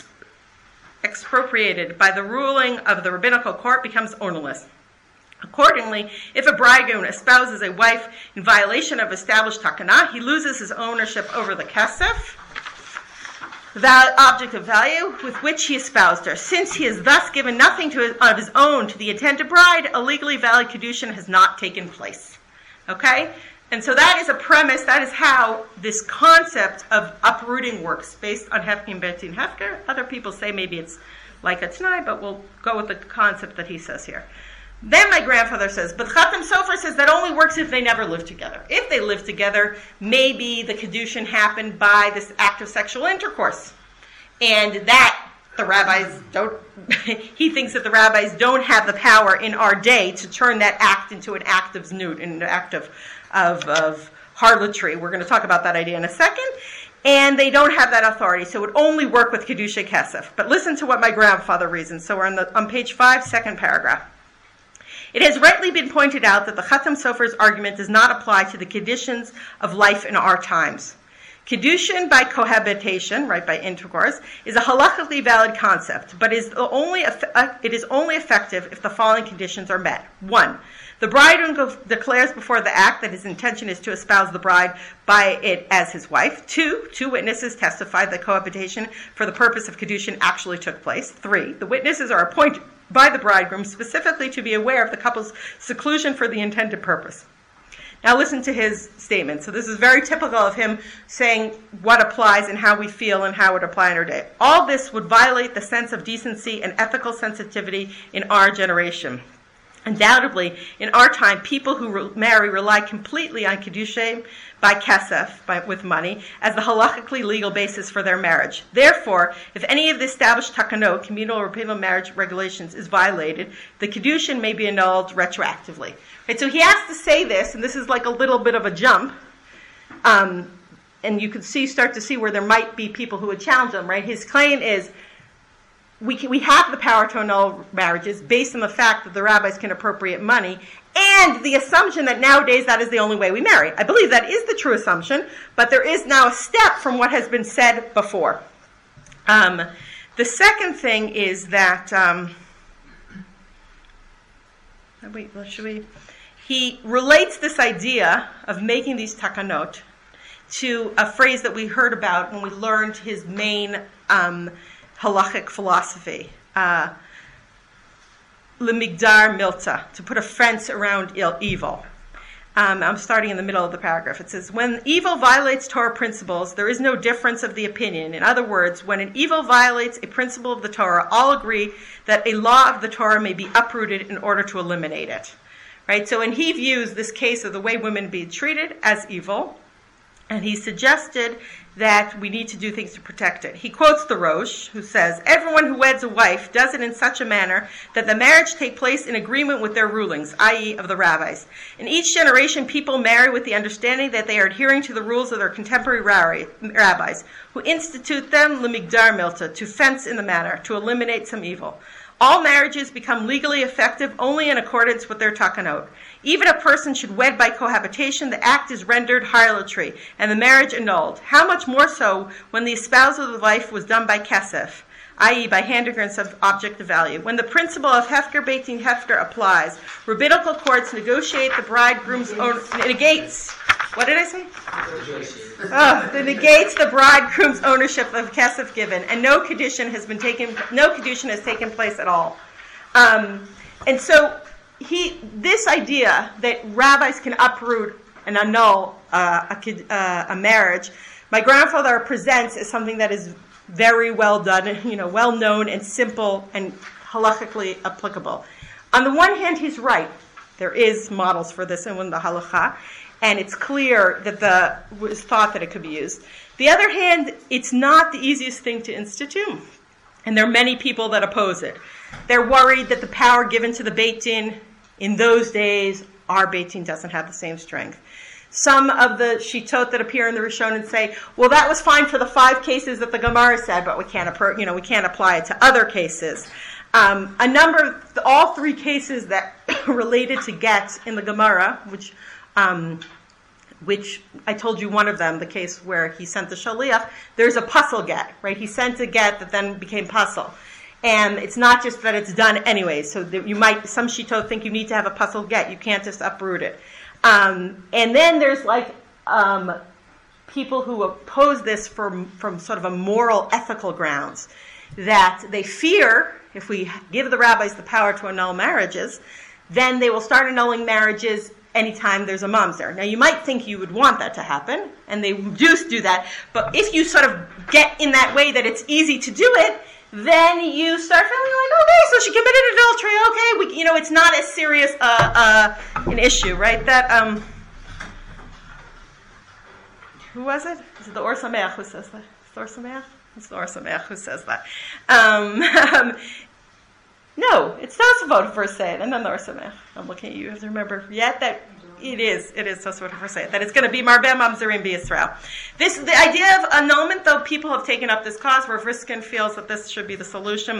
expropriated by the ruling of the rabbinical court becomes ownerless. Accordingly, if a bridegroom espouses a wife in violation of established takana, he loses his ownership over the kesef, the object of value with which he espoused her. Since he has thus given nothing to his, of his own to the intended bride, a legally valid kedushin has not taken place. Okay? And so that is a premise, that is how this concept of uprooting works, based on Hefkin Betin Hefker. Other people say maybe it's like a Tanai, but we'll go with the concept that he says here. Then my grandfather says, but Chatam Sofer says that only works if they never live together. If they live together, maybe the Kedushin happened by this act of sexual intercourse. And that the rabbis don't, he thinks that the rabbis don't have the power in our day to turn that act into an act of znut, an act of, of, of harlotry. We're going to talk about that idea in a second. And they don't have that authority, so it would only work with Kedushay Kesef. But listen to what my grandfather reasons. So we're on, the, on page five, second paragraph. It has rightly been pointed out that the Chatam Sofer's argument does not apply to the conditions of life in our times. Kedushin by cohabitation, right, by intercourse, is a halachically valid concept, but is only it is only effective if the following conditions are met. One, the bridegroom declares before the act that his intention is to espouse the bride by it as his wife. Two, two witnesses testify that cohabitation for the purpose of Kedushin actually took place. Three, the witnesses are appointed by the bridegroom specifically to be aware of the couple's seclusion for the intended purpose. Now listen to his statement. So this is very typical of him saying what applies and how we feel and how it would apply in our day. All this would violate the sense of decency and ethical sensitivity in our generation. Undoubtedly, in our time, people who re- marry rely completely on Kedushay by Kesef, by, with money, as the halachically legal basis for their marriage. Therefore, if any of the established takanot, communal or penal marriage regulations, is violated, the Kedushin may be annulled retroactively. Right, so he has to say this, and this is like a little bit of a jump, um, and you can see, start to see where there might be people who would challenge him, right? His claim is, We can, we have the power to annul marriages based on the fact that the rabbis can appropriate money and the assumption that nowadays that is the only way we marry. I believe that is the true assumption, but there is now a step from what has been said before. Um, the second thing is that, um, wait, should we? He relates this idea of making these takanot to a phrase that we heard about when we learned his main um, halachic philosophy, uh, lemigdar milta, to put a fence around il- evil. Um, I'm starting in the middle of the paragraph. It says, when evil violates Torah principles, there is no difference of the opinion. In other words, when an evil violates a principle of the Torah, all agree that a law of the Torah may be uprooted in order to eliminate it. Right? So, and he views this case of the way women be treated as evil, and he suggested that we need to do things to protect it. He quotes the Rosh, who says, everyone who weds a wife does it in such a manner that the marriage take place in agreement with their rulings, that is of the rabbis. In each generation, people marry with the understanding that they are adhering to the rules of their contemporary rabbis, who institute them lemigdar milta, to fence in the matter, to eliminate some evil. All marriages become legally effective only in accordance with their takanot. Even a person should wed by cohabitation, the act is rendered harlotry, and the marriage annulled. How much more so when the espousal of the wife was done by kesef, that is by handgrants of object of value. When the principle of hefker beitin hefker applies, rabbinical courts negotiate the bridegroom's own, negates, what did I say? Oh, it negates the bridegroom's ownership of kesef given, and no kedushin has been taken, no kedushin has taken place at all. Um, and so, he this idea that rabbis can uproot and annul uh, a, kid, uh, a marriage, my grandfather presents as something that is very well done, you know, well known and simple and halachically applicable. On the one hand, he's right. There is models for this in the halacha, and it's clear that the was thought that it could be used. The other hand, it's not the easiest thing to institute, and there are many people that oppose it. They're worried that the power given to the Beit Din in those days, our Beit Din doesn't have the same strength. Some of the shitot that appear in the Rishonim say, well, that was fine for the five cases that the Gemara said, but we can't, you know, we can't apply it to other cases. Um, a number of, all three cases that related to get in the Gemara, which, um, which I told you one of them, the case where he sent the shaliach, there's a puzzle get, right? He sent a get that then became puzzle. And it's not just that it's done anyway, so that you might, some shitot think you need to have a puzzle get, you can't just uproot it. Um, and then there's like um, people who oppose this from, from sort of a moral, ethical grounds, that they fear if we give the rabbis the power to annul marriages, then they will start annulling marriages anytime there's a mamzer. Now you might think you would want that to happen, and they do do that, but if you sort of get in that way that it's easy to do it, then you start feeling like, okay, so she committed adultery, okay, we, you know, it's not as serious uh, uh, an issue, right? That, um, who was it? Is it the Or Sameach who says that? Is it the Or Sameach? It's the Or Sameach who says that. Um, um, no, it's Tosafot who first said it, and then the Or Sameach. I'm looking at you. You have to remember yet that it is, it is Tosafot who first said it, that it's going to be Marbeh Mamzerim B'Yisrael. This, the idea of annulment, though, people have taken up this cause. Rav Riskin feels that this should be the solution,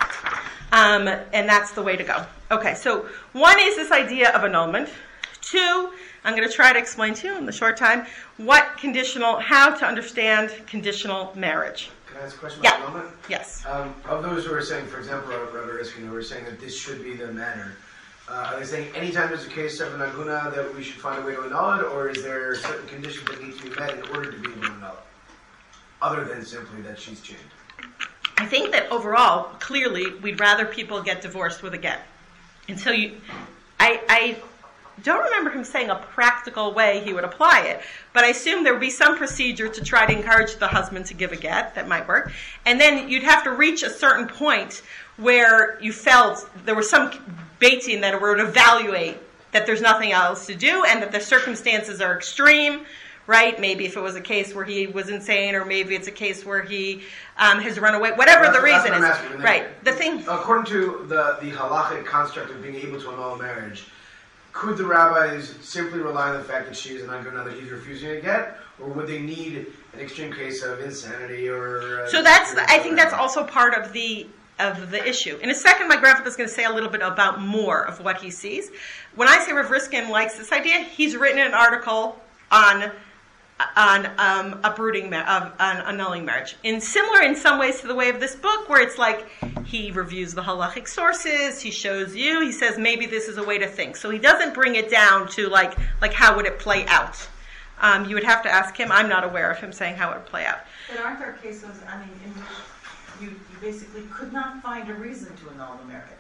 um, and that's the way to go. Okay, so one is this idea of annulment. Two, I'm going to try to explain to you in the short time what conditional, how to understand conditional marriage. Can I ask a question Yeah. about annulment? Yes. Um, of those who are saying, for example, Rabbi Riskin, who are saying that this should be the manner, uh, are they saying anytime there's a case of an aguna that we should find a way to annul it, or is there certain conditions that need to be met in order to be able to annul it, other than simply that she's chained? I think that overall, clearly, we'd rather people get divorced with a get. And so you, I, I don't remember him saying a practical way he would apply it, but I assume there would be some procedure to try to encourage the husband to give a get. That might work. And then you'd have to reach a certain point where you felt there was some Beit Din that would evaluate that there's nothing else to do and that the circumstances are extreme, right? Maybe if it was a case where he was insane, or maybe it's a case where he um, has run away, whatever that's, the reason is. Asking. Right. The thing. According to the, the halachic construct of being able to annul marriage, could the rabbis simply rely on the fact that she is an aguna that he's refusing to get, or would they need an extreme case of insanity or? Uh, so that's. The, I think that's also part of the of the issue. In a second, my grandfather's going to say a little bit about more of what he sees. When I say Rav Riskin likes this idea, he's written an article on on um, uprooting, ma- of, on annulling marriage. In similar in some ways to the way of this book, where it's like he reviews the halachic sources, he shows you, he says maybe this is a way to think. So he doesn't bring it down to like like how would it play out. Um, you would have to ask him. I'm not aware of him saying how it would play out. But aren't there cases, I mean, in which you, you basically could not find a reason to annul the marriage?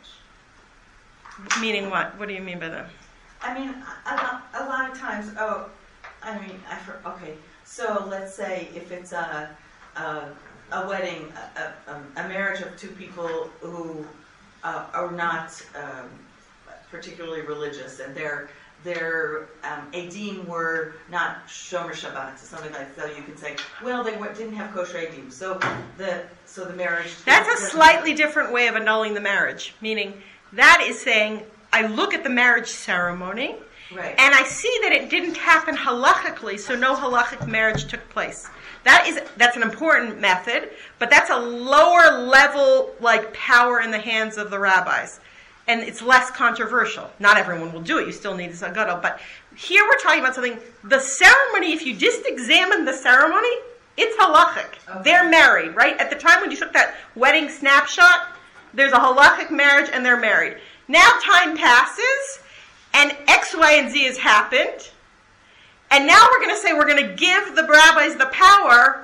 Meaning what? What do you mean by that? I mean, a, a, a lot of times, oh, I mean, I for, okay, so let's say if it's a, a, a wedding, a, a, a marriage of two people who uh, are not um, particularly religious, and their their um, edim were not shomer Shabbat, something like that. So you can say, well, they w- didn't have kosher edim, so the so the marriage. That's a slightly different way of annulling the marriage. Meaning, that is saying, I look at the marriage ceremony. Right. And I see that it didn't happen halachically, so no halachic marriage took place. That is that's an important method, but that's a lower level like power in the hands of the rabbis, and it's less controversial. Not everyone will do it. You still need a zagadol, but here we're talking about something. The ceremony, if you just examine the ceremony, it's halachic. Okay. They're married, right? At the time when you took that wedding snapshot, there's a halachic marriage, and they're married. Now time passes. And X, Y, and Z has happened. And now we're going to say we're going to give the rabbis the power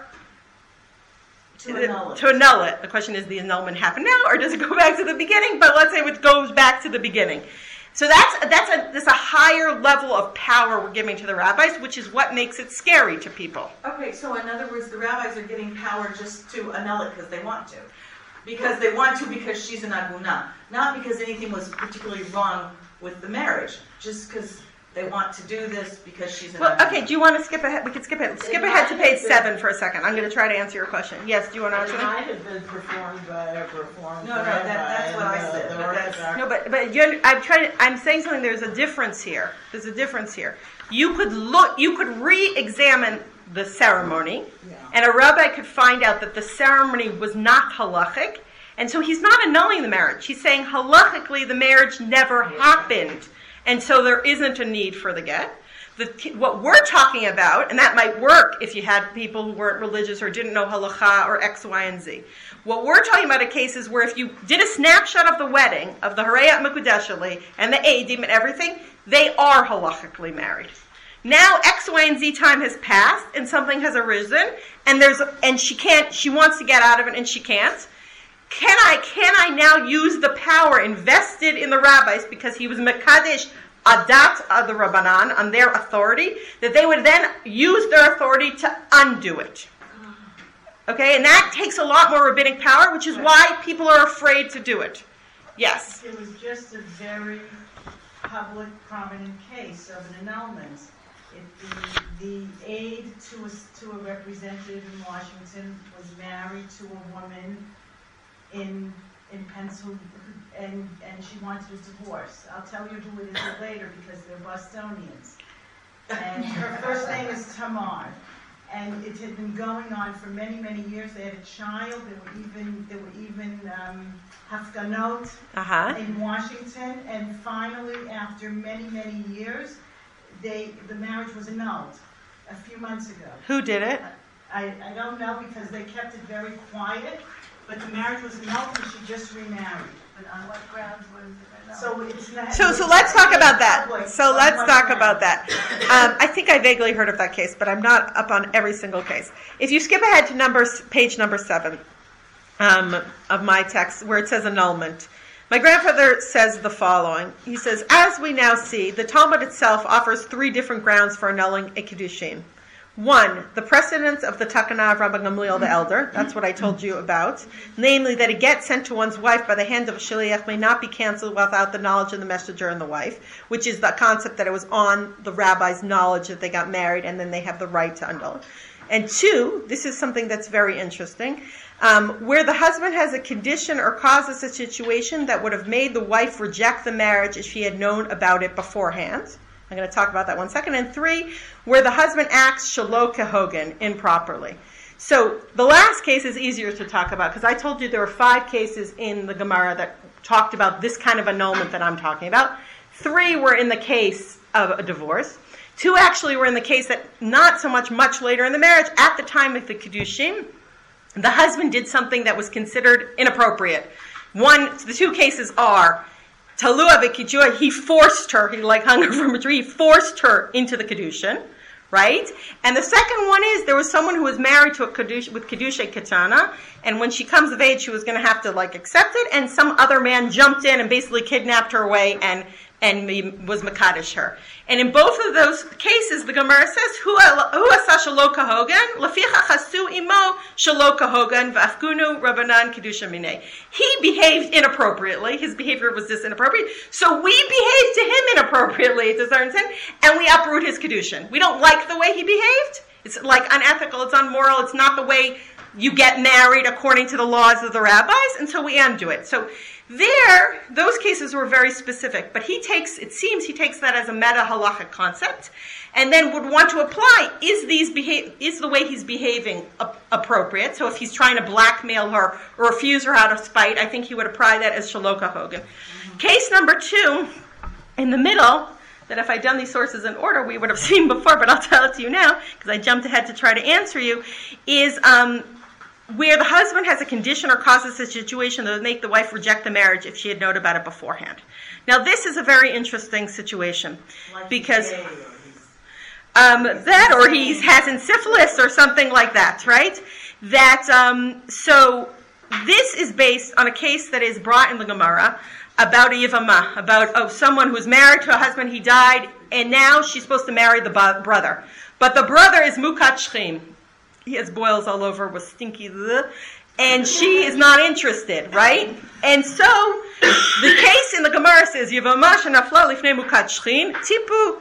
to, to, annul it. to annul it. The question is, the annulment happen now, or does it go back to the beginning? But let's say it goes back to the beginning. So that's that's a that's a higher level of power we're giving to the rabbis, which is what makes it scary to people. Okay, so in other words, the rabbis are getting power just to annul it because they want to. Because they want to because she's an aguna. Not because anything was particularly wrong with the marriage. Just because they want to do this because she's an Well, aguna. okay, do you want to skip ahead? We can skip ahead. Skip ahead to page seven for a second. I'm going to try to answer your question. Yes, do you want to answer It that? might have been performed by a performed No, no, that- that's what I said, but that's- No, but but you, I'm trying. To, I'm saying something. There's a difference here. There's a difference here. You could look. You could re-examine the ceremony, Yeah. and a rabbi could find out that the ceremony was not halachic, and so he's not annulling the marriage. He's saying halachically the marriage never happened, and so there isn't a need for the get. The, what we're talking about, and that might work if you had people who weren't religious or didn't know halacha or X, Y, and Z. What we're talking about are cases where if you did a snapshot of the wedding, of the Harayat Mekudeshali, and the Eidim and everything, they are halachically married. Now X, Y, and Z time has passed, and something has arisen, and there's and she can't. She wants to get out of it, and she can't. Can I? Can I now use the power invested in the rabbis because he was mekadesh adat of the Rabbanan on their authority, that they would then use their authority to undo it? Okay, and that takes a lot more rabbinic power, which is why people are afraid to do it. Yes. It was just a very public, prominent case of an annulment. If the, the aide to a, to a representative in Washington was married to a woman in in Pennsylvania, and, and she wanted a divorce. I'll tell you who it is later because they're Bostonians. And her first name is Tamar. And it had been going on for many, many years. They had a child. There were even there were even um, hafganot Uh-huh. in Washington. And finally, after many, many years, they the marriage was annulled a few months ago. Who did it? I, I don't know because they kept it very quiet. But the marriage was annulled and she just remarried. But on what grounds was it annulled? So it's not. So, so let's talk about that. Public. So On let's what talk grounds? about that. Um, I think I vaguely heard of that case, but I'm not up on every single case. If you skip ahead to number page number seven um, of my text, where it says annulment, my grandfather says the following. He says, "As we now see, the Talmud itself offers three different grounds for annulling a kiddushin. One, the precedence of the Takana of Rabbi Gamliel the elder. That's what I told you about. Namely, that a get sent to one's wife by the hand of a shliach may not be canceled without the knowledge of the messenger and the wife, which is the concept that it was on the rabbi's knowledge that they got married and then they have the right to annul. And two, this is something that's very interesting, um, where the husband has a condition or causes a situation that would have made the wife reject the marriage if she had known about it beforehand. I'm going to talk about that one second. And three, where the husband acts shelo kehogan, improperly. So the last case is easier to talk about because I told you there were five cases in the Gemara that talked about this kind of annulment that I'm talking about. Three were in the case of a divorce. Two actually were in the case that not so much much later in the marriage, at the time of the Kiddushin, the husband did something that was considered inappropriate. One, the two cases are Talua v'Kiddushin, he forced her, he like hung her from a tree, he forced her into the Kiddushin, right? And the second one is, there was someone who was married to a Kiddush, with Kiddushay Ketana, and when she comes of age, she was going to have to like accept it, and some other man jumped in and basically kidnapped her away and and was Makadish her. And in both of those cases, the Gemara says, Hu asa shelo kahogan, leficha chasu imo shelo kahogan, v'afkunu rabbanan kedusha minei. He behaved inappropriately. His behavior was this inappropriate. So we behaved to him inappropriately, to a certain extent, and we uproot his kedushin. We don't like the way he behaved. It's like unethical, it's unmoral, it's not the way you get married according to the laws of the rabbis, and so we undo it. So there, those cases were very specific, but he takes, it seems he takes that as a meta halachic concept, and then would want to apply, is these behave, is the way he's behaving a- appropriate? So if he's trying to blackmail her or refuse her out of spite, I think he would apply that as shelo kahogan. Mm-hmm. Case number two, in the middle, that if I'd done these sources in order, we would have seen before, but I'll tell it to you now, because I jumped ahead to try to answer you, is um, where the husband has a condition or causes a situation that would make the wife reject the marriage if she had known about it beforehand. Now, this is a very interesting situation, Like because he's gay or he's- um, that, or he has syphilis or something like that, right? That um, so this is based on a case that is brought in the Gemara about a Yivama, about oh, someone who was married to a husband, he died, and now she's supposed to marry the bo- brother. But the brother is Mukat Shchim. He has boils all over, was stinky, bleh, and she is not interested, right? And so, the case in the Gemara says, Yivama shenafla lifnei Mukat Shchim, tipu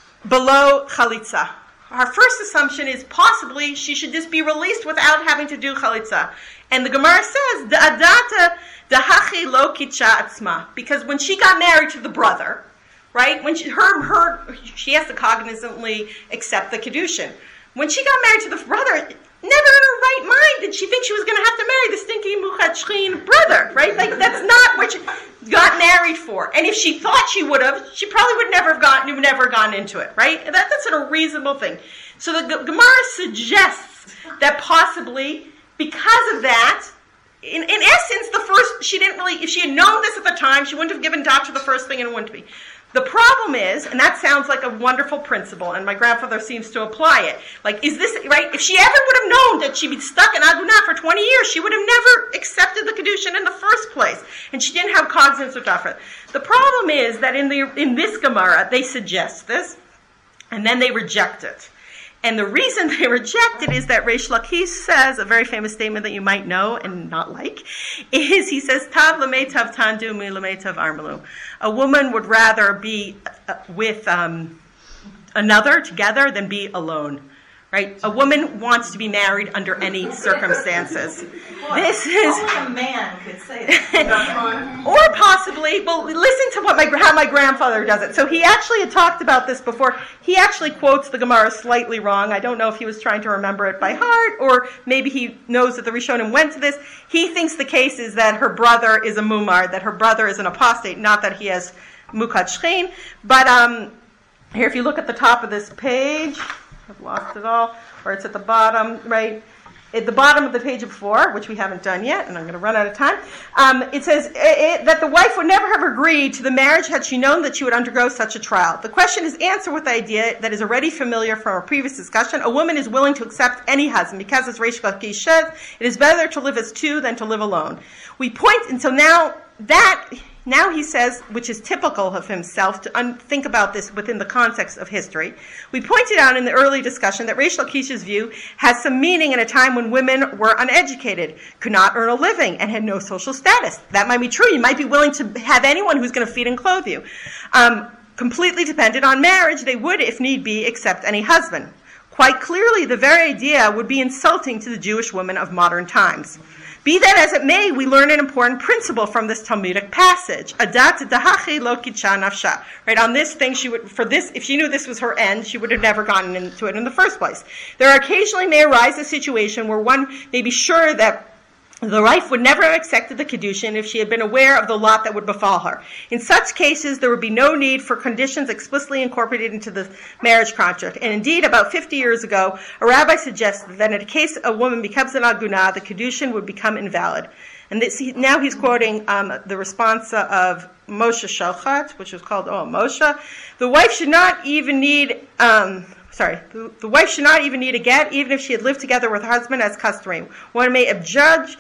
below chalitza. Our first assumption is possibly she should just be released without having to do chalitza. And the Gemara says, the adata dahachi lo kitcha atzma, because when she got married to the brother, right, when she, her, her, she has to cognizantly accept the kedushin. When she got married to the brother, never in her right mind did she think she was going to have to marry the stinky Muchat Shchin brother, right? Like, that's not what she got married for. And if she thought she would have, she probably would never have gotten, would never gone into it, right? That, that's a reasonable thing. So the G- Gemara suggests that possibly, because of that, in, in essence, the first, she didn't really, if she had known this at the time, she wouldn't have given dot to the first thing and it wouldn't be. The problem is, and that sounds like a wonderful principle, and my grandfather seems to apply it. Like, is this, right? If she ever would have known that she'd be stuck in Agunah for twenty years, she would have never accepted the Kedushin in the first place. And she didn't have cognizance of that. The problem is that in the in this Gemara, they suggest this, and then they reject it. And the reason they reject it is that Reish Lakish says, a very famous statement that you might know and not like, is he says, Tav l'meitav tandu mi l'meitav armalu. A woman would rather be uh, with um, another together than be alone. Right? A woman wants to be married under any circumstances. This is only a man could say that. Or possibly, well, listen to what my how my grandfather does it. So he actually had talked about this before. He actually quotes the Gemara slightly wrong. I don't know if he was trying to remember it by heart, or maybe he knows that the Rishonim went to this. He thinks the case is that her brother is a mumar, that her brother is an apostate, not that he has mukat shchein. But um, here, if you look at the top of this page. I've lost it all, or it's at the bottom, right? At the bottom of the page before, which we haven't done yet, and I'm going to run out of time, um, it says it, it, that the wife would never have agreed to the marriage had she known that she would undergo such a trial. The question is answered with the idea that is already familiar from our previous discussion. A woman is willing to accept any husband because, as Reish Lakish says, it is better to live as two than to live alone. We point, and so now that... Now he says, which is typical of himself, to un- think about this within the context of history. We pointed out in the early discussion that Reish Lakish's view has some meaning in a time when women were uneducated, could not earn a living, and had no social status. That might be true. You might be willing to have anyone who's going to feed and clothe you. Um, completely dependent on marriage, they would, if need be, accept any husband. Quite clearly, the very idea would be insulting to the Jewish women of modern times. Be that as it may, we learn an important principle from this Talmudic passage. Adat dahachi lo kitcha nafsha. Right, on this thing, she would, for this, if she knew this was her end, she would have never gotten into it in the first place. There occasionally may arise a situation where one may be sure that the wife would never have accepted the Kedushin if she had been aware of the lot that would befall her. In such cases, there would be no need for conditions explicitly incorporated into the marriage contract. And indeed, about fifty years ago, a rabbi suggested that in a case a woman becomes an agunah, the Kedushin would become invalid. And this, now he's quoting um, the response of Moshe Shalchat, which was called Oh Moshe. The wife should not even need... Um, Sorry, the, the wife should not even need a get, even if she had lived together with her husband as customary. One may judge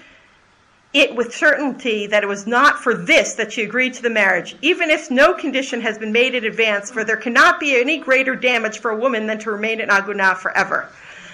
it with certainty that it was not for this that she agreed to the marriage, even if no condition has been made in advance, for there cannot be any greater damage for a woman than to remain in agunah forever.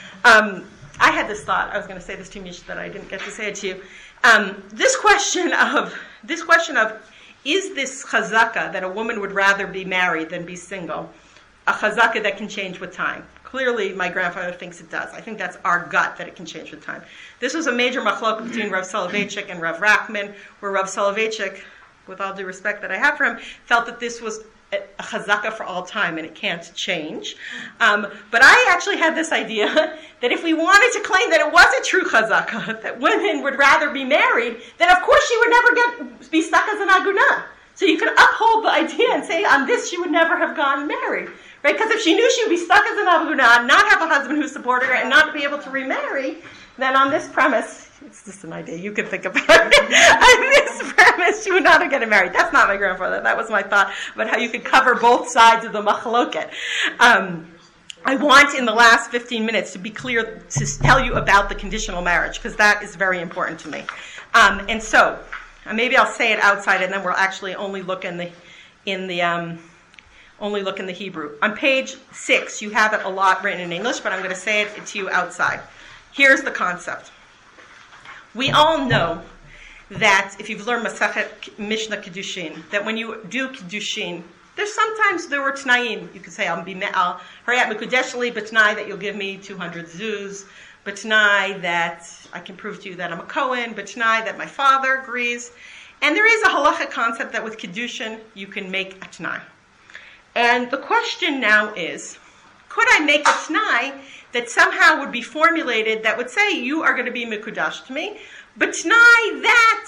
Um, I had this thought. I was going to say this to Mish, that I didn't get to say it to you. Um, this question of this question of is this chazaka that a woman would rather be married than be single? A chazaka that can change with time. Clearly, my grandfather thinks it does. I think that's our gut, that it can change with time. This was a major machlok between Rav Soloveitchik and Rav Rachman, where Rav Soloveitchik, with all due respect that I have for him, felt that this was a chazaka for all time and it can't change. Um, but I actually had this idea that if we wanted to claim that it was a true chazaka, that women would rather be married, then of course she would never get be stuck as an agunah. So you could uphold the idea and say on this she would never have gotten married. Right? Because if she knew she would be stuck as an agunah, not have a husband who supported her, and not be able to remarry, then on this premise, it's just an idea you could think about it. On this premise, she would not have gotten married. That's not my grandfather. That was my thought about how you could cover both sides of the machloket. Um, I want in the last fifteen minutes to be clear to tell you about the conditional marriage, because that is very important to me. Um, and so, uh, maybe I'll say it outside, and then we'll actually only look in the in the um, only look in the Hebrew. On page six, you have it a lot written in English, but I'm going to say it to you outside. Here's the concept. We all know that if you've learned Masachet Mishnah Kiddushin, that when you do Kiddushin, there's sometimes there were t'naim. You could say, I'll be I'll hurry up Mekudesh li b'tnai that you'll give me two hundred zuz, b'tnai that I can prove to you that I'm a Kohen, b'tnai that my father agrees. And there is a halachic concept that with Kiddushin you can make a t'nai. And the question now is, could I make a t'nai that somehow would be formulated that would say you are going to be Mekudash to me, b'tnai that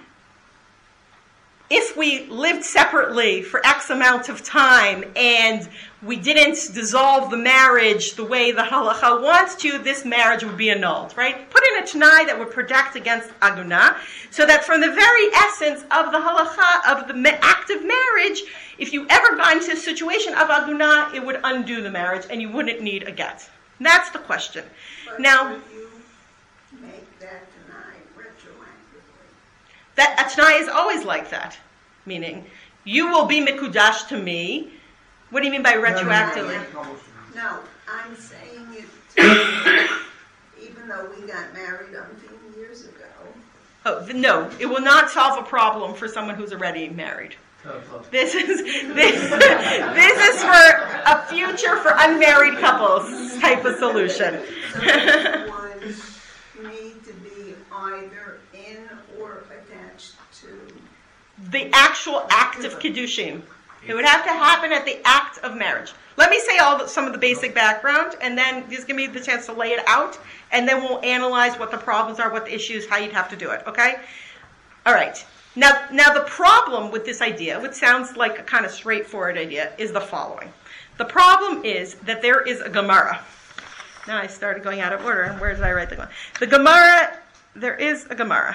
if we lived separately for X amount of time and we didn't dissolve the marriage the way the halacha wants to, this marriage would be annulled, right? Put in a t'nai that would protect against aguna, so that from the very essence of the halacha, of the act of marriage, if you ever got into a situation of aguna, it would undo the marriage and you wouldn't need a get. That's the question. But now, would you make that t'nai retroactively? That a t'nai is always like that, meaning you will be mekudash to me. What do you mean by retroactively? No, I'm saying it. Even though we got married umpteen years ago. Oh no, it will not solve a problem for someone who's already married. This is this this is for a future for unmarried couples type of solution. So one need to be either in or attached to the actual act of kiddushin. It would have to happen at the act of marriage. Let me say all the, some of the basic background, and then just give me the chance to lay it out, and then we'll analyze what the problems are, what the issues, how you'd have to do it. Okay? All right. Now, now the problem with this idea, which sounds like a kind of straightforward idea, is the following. The problem is that there is a Gemara. Now I started going out of order, and where did I write the Gemara? The Gemara, there is a Gemara.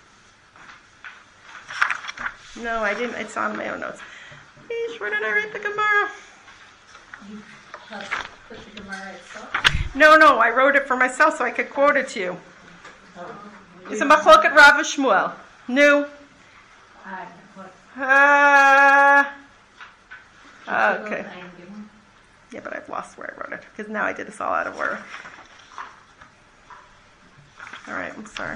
No, I didn't. It's on my own notes. Where did I write the Gemara? You put the Gemara itself? No, no, I wrote it for myself so I could quote it to you. Oh. It's a Machloket Rav and Shmuel. New. Uh, uh, okay. Yeah, but I've lost where I wrote it because now I did this all out of order. All right, I'm sorry.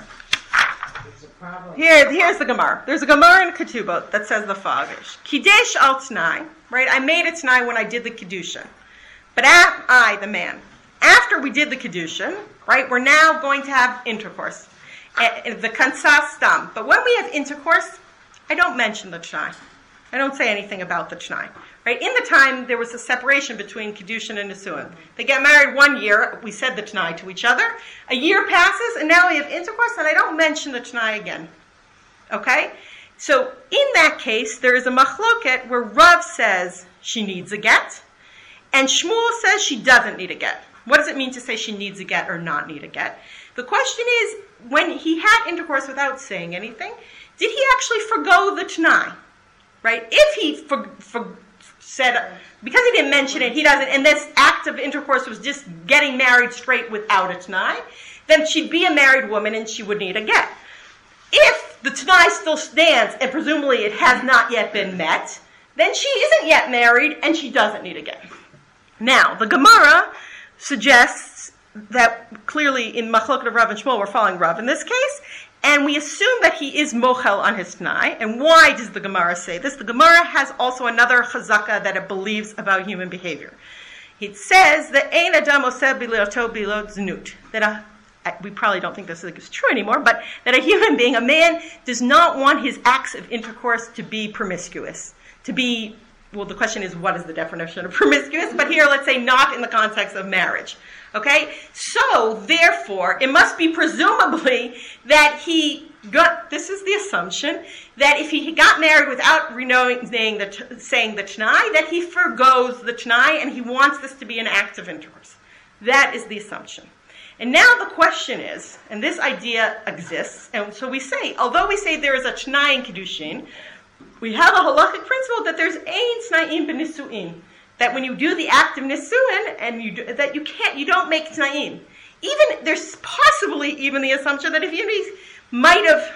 Here, here's the Gemara. There's a Gemara in Ketubot that says the following: Kidesh al t'nai, right? I made a t'nai when I did the Kiddushin. But at, I, the man, after we did the Kiddushin, right, we're now going to have intercourse. The Kansas stam. But when we have intercourse, I don't mention the t'nai. I don't say anything about the t'nai. Right? In the time, there was a separation between Kiddushin and Nisuin. They get married one year, we said the t'nai to each other. A year passes, and now we have intercourse, and I don't mention the t'nai again. Okay? So, in that case, there is a machloket where Rav says she needs a get, and Shmuel says she doesn't need a get. What does it mean to say she needs a get or not need a get? The question is, when he had intercourse without saying anything, did he actually forgo the t'nai? Right? If he for, for, said, because he didn't mention it, he doesn't, and this act of intercourse was just getting married straight without a t'nai, then she'd be a married woman and she would need a get. If the t'nai still stands, and presumably it has not yet been met, then she isn't yet married and she doesn't need a get. Now, the Gemara suggests that clearly in Machloket of Rav and Shmuel, we're following Rav in this case, and we assume that he is mochel on his t'nai. And why does the Gemara say this? The Gemara has also another chazaka that it believes about human behavior. It says that ein adam oseh bilato bilo znut. That a, we probably don't think this is true anymore, but that a human being, a man, does not want his acts of intercourse to be promiscuous, to be. Well, the question is, what is the definition of promiscuous? But here, let's say not in the context of marriage. Okay? So, therefore, it must be presumably that he got, this is the assumption, that if he got married without renewing the, saying the t'nai, that he forgoes the t'nai and he wants this to be an act of intercourse. That is the assumption. And now the question is, and this idea exists, and so we say, although we say there is a t'nai in Kiddushin, we have a halachic principle that there's ein t'naim b'nisuin, that when you do the act of nisuin, and you do, that you can't, you don't make t'naim. Even there's possibly even the assumption that if you might have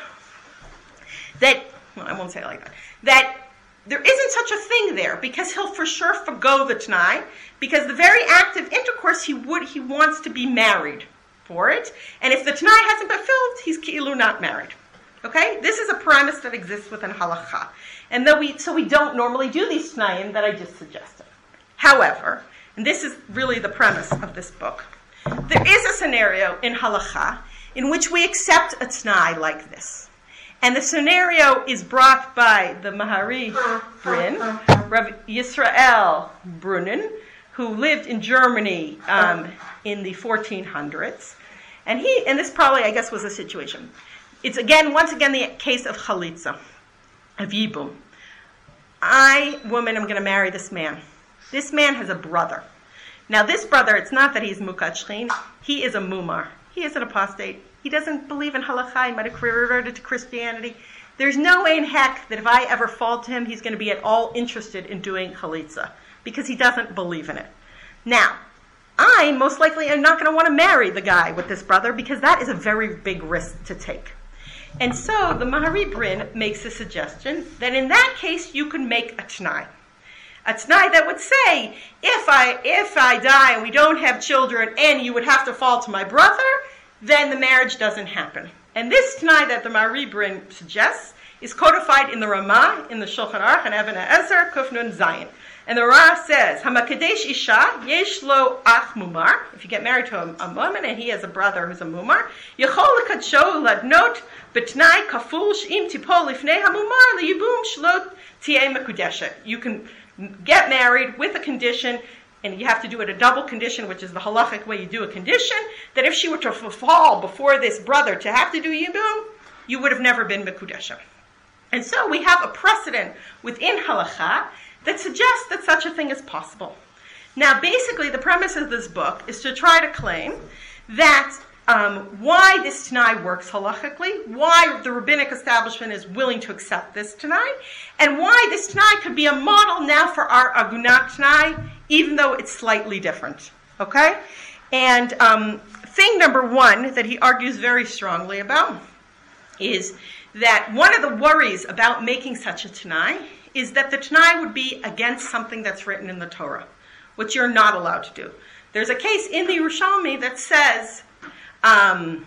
that well, I won't say it like that that there isn't such a thing there because he'll for sure forgo the t'nai because the very act of intercourse he would he wants to be married for it, and if the t'nai hasn't been filled, he's ki'ilu not married. Okay, this is a premise that exists within halacha, and though we so we don't normally do these t'naim that I just suggested. However, and this is really the premise of this book. There is a scenario in halacha in which we accept a t'nai like this. And the scenario is brought by the Mahari Brin, Rav Yisrael Brunnen, who lived in Germany um, in the fourteen hundreds. And he, and this probably, I guess, was a situation. It's again, once again, the case of chalitza, of yibum. I, woman, am going to marry this man. This man has a brother. Now, this brother, it's not that he's mukat shchin. He is a mumar. He is an apostate. He doesn't believe in halacha. He might have reverted to Christianity. There's no way in heck that if I ever fall to him, he's going to be at all interested in doing chalitza because he doesn't believe in it. Now, I most likely am not going to want to marry the guy with this brother because that is a very big risk to take. And so the Mahari Brin makes a suggestion that in that case you could make a t'nai. A t'nai that would say, if I if I die and we don't have children and you would have to fall to my brother, then the marriage doesn't happen. And this t'nai that the Mahari Brin suggests is codified in the Ramah, in the Shulchan Aruch, and Even HaEzer, Kuf Nun Zayin. And the Ramah says, Hamakadesh Isha, Yesh lo ach mumar, if you get married to a, a woman and he has a brother who's a mumar, Yechol lekadsho ladnot betnai kaful sh'im tipol lifnei hamumar liyibum shlot tieh mekudeshet. You can get married with a condition, and you have to do it a double condition, which is the halachic way you do a condition, that if she were to fall before this brother to have to do yibum, you would have never been mekudeshet. And so we have a precedent within halacha that suggests that such a thing is possible. Now, basically, the premise of this book is to try to claim that um, why this t'nai works halachically, why the rabbinic establishment is willing to accept this t'nai, and why this t'nai could be a model now for our agunah t'nai, even though it's slightly different. Okay? And um, thing number one that he argues very strongly about is that one of the worries about making such a t'nai is that the t'nai would be against something that's written in the Torah, which you're not allowed to do. There's a case in the Yerushalmi that says, um,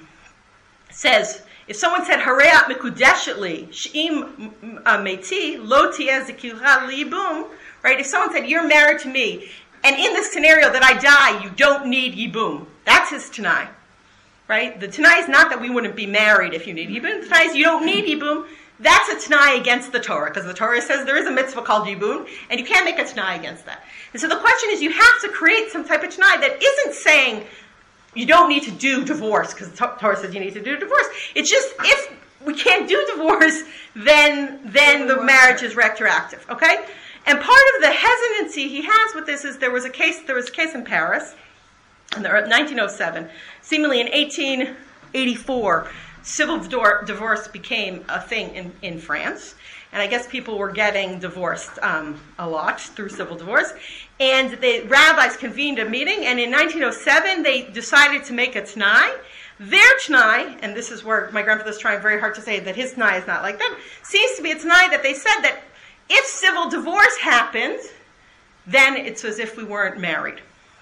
says if someone said Hareat Mikudeshetli Sh'im Meti Lo Tieh Zekira Yibum, right? If someone said you're married to me, and in the scenario that I die, you don't need yibum, that's his t'nai, right? The t'nai is not that we wouldn't be married if you need yibum. The t'nai is you don't need yibum. That's a t'nai against the Torah, because the Torah says there is a mitzvah called yibum, and you can't make a t'nai against that. And so the question is, you have to create some type of t'nai that isn't saying you don't need to do divorce, because the Torah says you need to do divorce. It's just, if we can't do divorce, then then the marriage is retroactive, okay? And part of the hesitancy he has with this is there was a case, there was a case in Paris, in nineteen oh seven, seemingly in eighteen eighty-four, civil divorce became a thing in, in France, and I guess people were getting divorced um, a lot through civil divorce, and the rabbis convened a meeting, and in nineteen oh seven they decided to make a t'nai. Their t'nai, and this is where my grandfather's trying very hard to say that his t'nai is not like that, seems to be a t'nai that they said that if civil divorce happened, then it's as if we weren't married.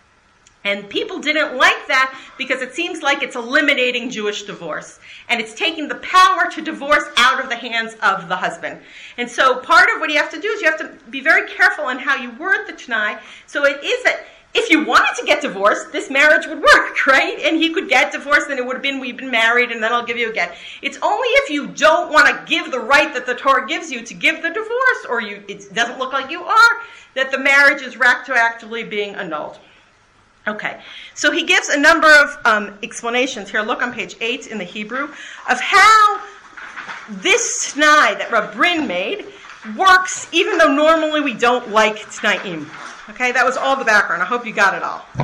And people didn't like that because it seems like it's eliminating Jewish divorce. And it's taking the power to divorce out of the hands of the husband. And so part of what you have to do is you have to be very careful on how you word the t'nai. So it is that if you wanted to get divorced, this marriage would work, right? And he could get divorced and it would have been, we've been married and then I'll give you a get. It's only if you don't want to give the right that the Torah gives you to give the divorce, or you it doesn't look like you are, that the marriage is retroactively being annulled. Okay, so he gives a number of um, explanations here. Look on page eight in the Hebrew of how this t'nai that Rab Brin made works, even though normally we don't like t'naim. Okay, that was all the background. I hope you got it all.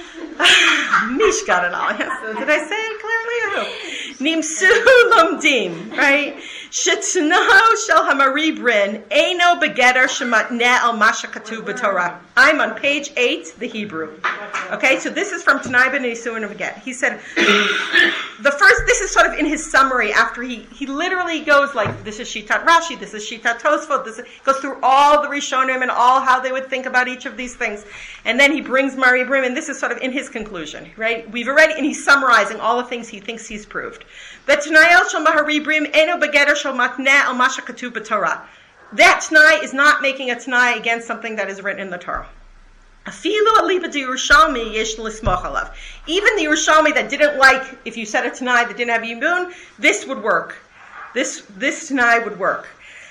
Mish got it all. Yes. Did I say it clearly? I hope. Nimsu lomdim, right? Shetno shel hamari brin eino begeder shematneh al masha katuv b'Torah. I'm on page eight, the Hebrew. Okay, so this is from Tanai ben Yisuin of Get. He said, the first, this is sort of in his summary after he, he literally goes like, this is Shitat Rashi, this is Shitat Tosfot, this is, goes through all the Rishonim and all how they would think about each of these things. And then he brings Mari Brim, and this is sort of in his conclusion, right? We've already, and he's summarizing all the things he thinks he's proved. That Tanai shel Mahari Brim eno begeder shel matneh al masha katuv b'Torah. That Tanai is not making a Tanai against something that is written in the Torah. Even the Yerushalmi that didn't like, if you said a Tanai that didn't have Yibun, this would work. This this Tanai would work.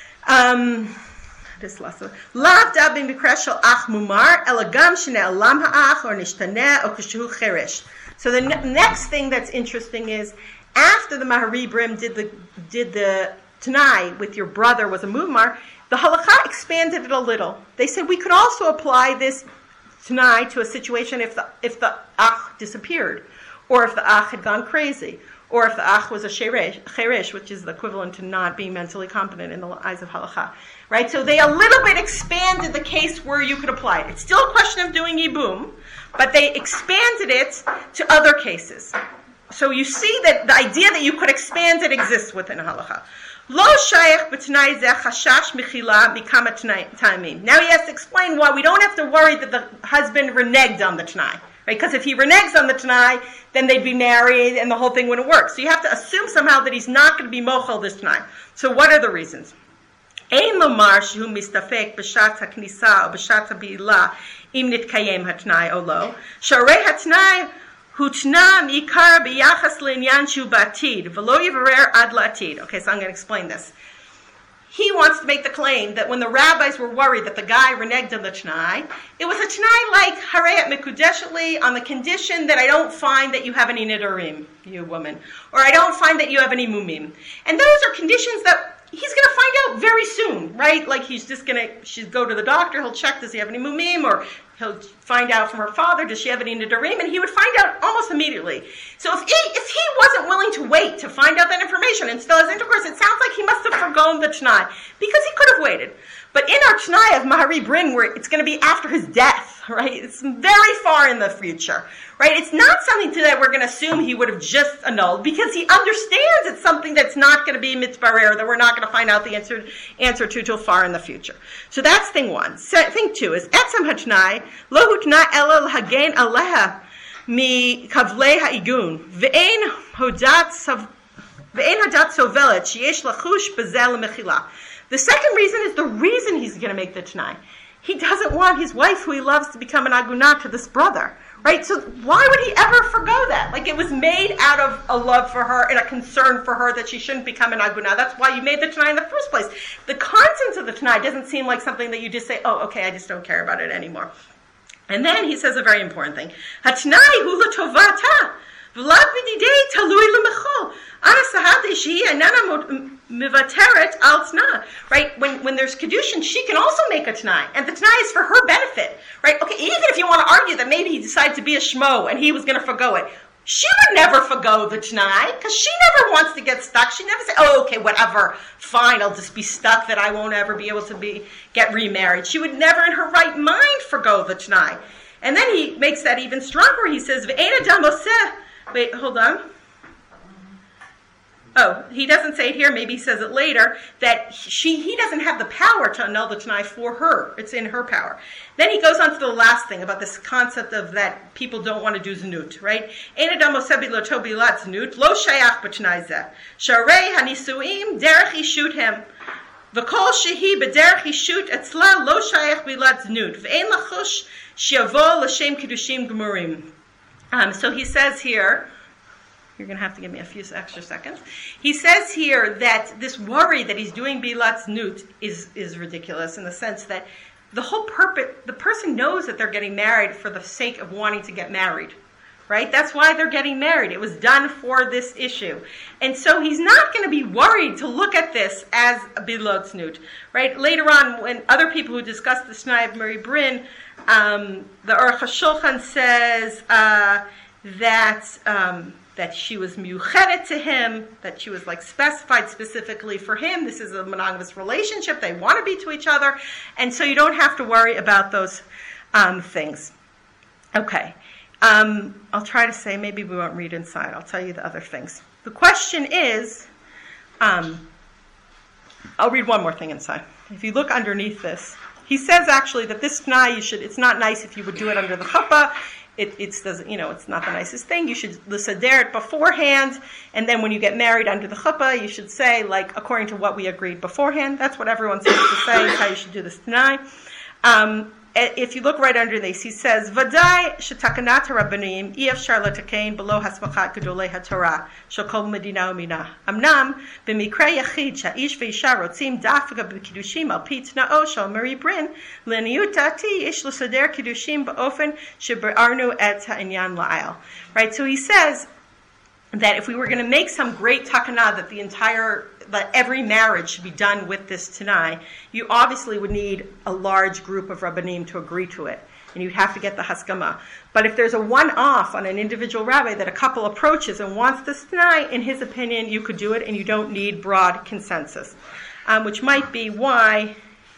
Um, this lesson. Lav dabim b'kreshel ach mumar elagam shene'alam ha'ach or nishtaneh or kushu cheresh. So the ne- next thing that's interesting is after the Mahari Brim did the did the Tanai with your brother was a mumar, the halakha expanded it a little. They said we could also apply this Tanai to a situation if the if the ach disappeared, or if the ach had gone crazy, or if the ach was a cheresh, which is the equivalent to not being mentally competent in the eyes of halakha. Right? So they a little bit expanded the case where you could apply it. It's still a question of doing yibum, but they expanded it to other cases. So you see that the idea that you could expand it exists within halakha. Lo shayach b'tnai zeh chashash michila mikama tamim. Now he has to explain why we don't have to worry that the husband reneged on the Tanai. Right? Because if he reneges on the Tanai, then they'd be married and the whole thing wouldn't work. So you have to assume somehow that he's not going to be mochel this Tanai. So what are the reasons? Ein lomar shehu mistafek b'shat haknisa or b'shat ha'bi'ila im nitkayem hatnai o lo. Sharei hatnai Hutna mikar b'yachas le'inyan shu ba'atid v'lo yivarer ad la'atid. Okay, so I'm going to explain this. He wants to make the claim that when the rabbis were worried that the guy reneged on the Tanai, it was a Tanai like harayat mikudeshli on the condition that I don't find that you have any nidarim, you woman, or I don't find that you have any mumim. And those are conditions that he's going to find out very soon, right? Like he's just going to she'll go to the doctor, he'll check, does he have any mumim, or he'll find out from her father, does she have any nidarim, and he would find out almost immediately. So if he, if he wasn't willing to wait to find out that information and still has intercourse, it sounds like he must have forgone the Tanai, because he could have waited. But in our Tanai of Mahari Brin, where it's going to be after his death, right? It's very far in the future, right? It's not something to that we're going to assume he would have just annulled, because he understands it's something that's not going to be mitzbarer, that we're not going to find out the answer answer to till far in the future. So that's thing one. So, thing two is etzem haTanai lo hutna ela l'hagen aleha mi kavlei ha'igun ve'ein hodat ve'ein hodat sovelet sheyesh lachush bezel mechila. The second reason is the reason he's going to make the Tanai. He doesn't want his wife, who he loves, to become an agunah to this brother, right? So why would he ever forgo that? Like, it was made out of a love for her and a concern for her that she shouldn't become an agunah. That's why you made the Tanai in the first place. The contents of the Tanai doesn't seem like something that you just say, oh, okay, I just don't care about it anymore. And then he says a very important thing. Hatanai hu l'tovata v'lav b'didei talui l'mechol. Right? When when there's kedushin, she can also make a Tanai, and the Tanai is for her benefit, right? Okay, even if you want to argue that maybe he decided to be a shmo and he was going to forgo it, she would never forgo the Tanai, because she never wants to get stuck. She never say, oh, okay, whatever, fine, I'll just be stuck that I won't ever be able to be get remarried. She would never in her right mind forgo the Tanai. And then he makes that even stronger. He says, Ve'en adam oseh. Wait, hold on. Oh, he doesn't say it here, maybe he says it later, that she he doesn't have the power to annul the Tanai for her. It's in her power. Then he goes on to the last thing about this concept of that people don't want to do znut, right? Ein adam oseh biloto bilat znut, lo shayach b'Tanai zeh. Sharei hanisuim derech ishut hem. V'kol shehi b'derech ishut etzla lo shayach bilat znut. V'ein lachush shiavo l'shem kedushim gemurim. Um, so he says here, you're going to have to give me a few extra seconds. He says here that this worry that he's doing bilat znut is is ridiculous, in the sense that the whole purpose, the person knows that they're getting married for the sake of wanting to get married, right? That's why they're getting married. It was done for this issue. And so he's not going to be worried to look at this as a bilat znut, right? Later on, when other people who discuss the Tanai of Mari Brin, um, the Aruch HaShulchan says uh, that... Um, that she was miuchedet to him, that she was like specified specifically for him. This is a monogamous relationship. They want to be to each other. And so you don't have to worry about those um, things. Okay. Um, I'll try to say, maybe we won't read inside. I'll tell you the other things. The question is, um, I'll read one more thing inside. If you look underneath this, he says actually that this t'nai, you should, it's not nice if you would do it under the chuppah. It, it's doesn't, you know, it's not the nicest thing. You should l'sader it beforehand, and then when you get married under the chuppah, you should say, like, according to what we agreed beforehand. That's what everyone seems to say is how you should do this t'nai. Um, if you look right under this, he says, "Vadai shetakanat rabbanim iyafshar latakein below hasmachat gedolei haTorah shekol medina umina. Amnam b'mikra yachid sha'ish ve'isha rotzim dafka b'kiddushim al pi t'na'o shel Mari Brin l'niyuta ti ish l'sader kiddushim ba'ofen shebe'arnu et ha'inyan la'al." Right. So he says that if we were going to make some great takana that the entire that every marriage should be done with this t'nai, you obviously would need a large group of rabbanim to agree to it, and you'd have to get the haskama. But if there's a one-off on an individual rabbi that a couple approaches and wants this t'nai, in his opinion, you could do it, and you don't need broad consensus, um, which might be why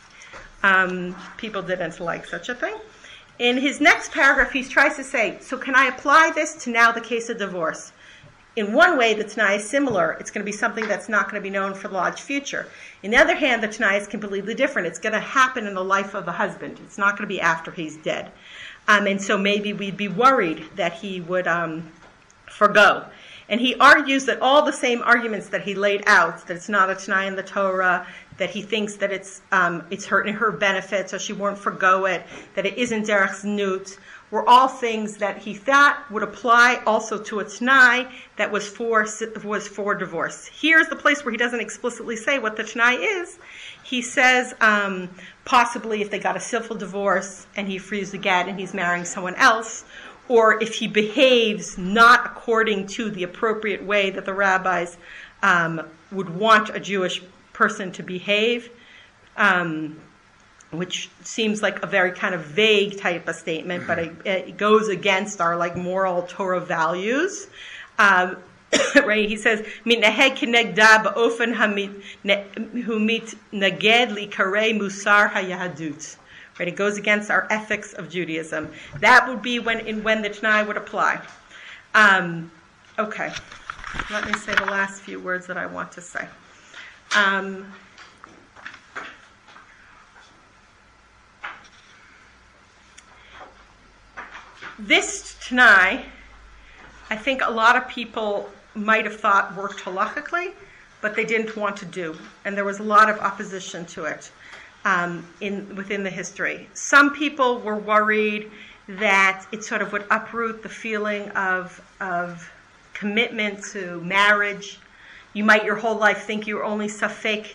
um, people didn't like such a thing. In his next paragraph, he tries to say, so can I apply this to now the case of divorce? In one way, the t'nai is similar. It's going to be something that's not going to be known for the large future. On the other hand, the t'nai is completely different. It's going to happen in the life of the husband. It's not going to be after he's dead. Um, and so maybe we'd be worried that he would um, forgo. And he argues that all the same arguments that he laid out, that it's not a t'nai in the Torah, that he thinks that it's um, it's her, in her benefit, so she won't forgo it, that it isn't derech znut, were all things that he thought would apply also to a t'nai that was for was for divorce. Here's the place where he doesn't explicitly say what the t'nai is. He says um, possibly if they got a civil divorce and he frees the get and he's marrying someone else, or if he behaves not according to the appropriate way that the rabbis um, would want a Jewish person to behave, um, which seems like a very kind of vague type of statement, but it, it goes against our like moral Torah values. Um, right? He says, "Mitnaheg kinegda ba'ofen humit naged likarei musar hayahadut." Right? It goes against our ethics of Judaism. That would be when in when the t'nai would apply. Um, okay, let me say the last few words that I want to say. Um, This t'nai, I think a lot of people might have thought worked halachically, but they didn't want to do, and there was a lot of opposition to it um, in within the history. Some people were worried that it sort of would uproot the feeling of of commitment to marriage. You might your whole life think you're only safek,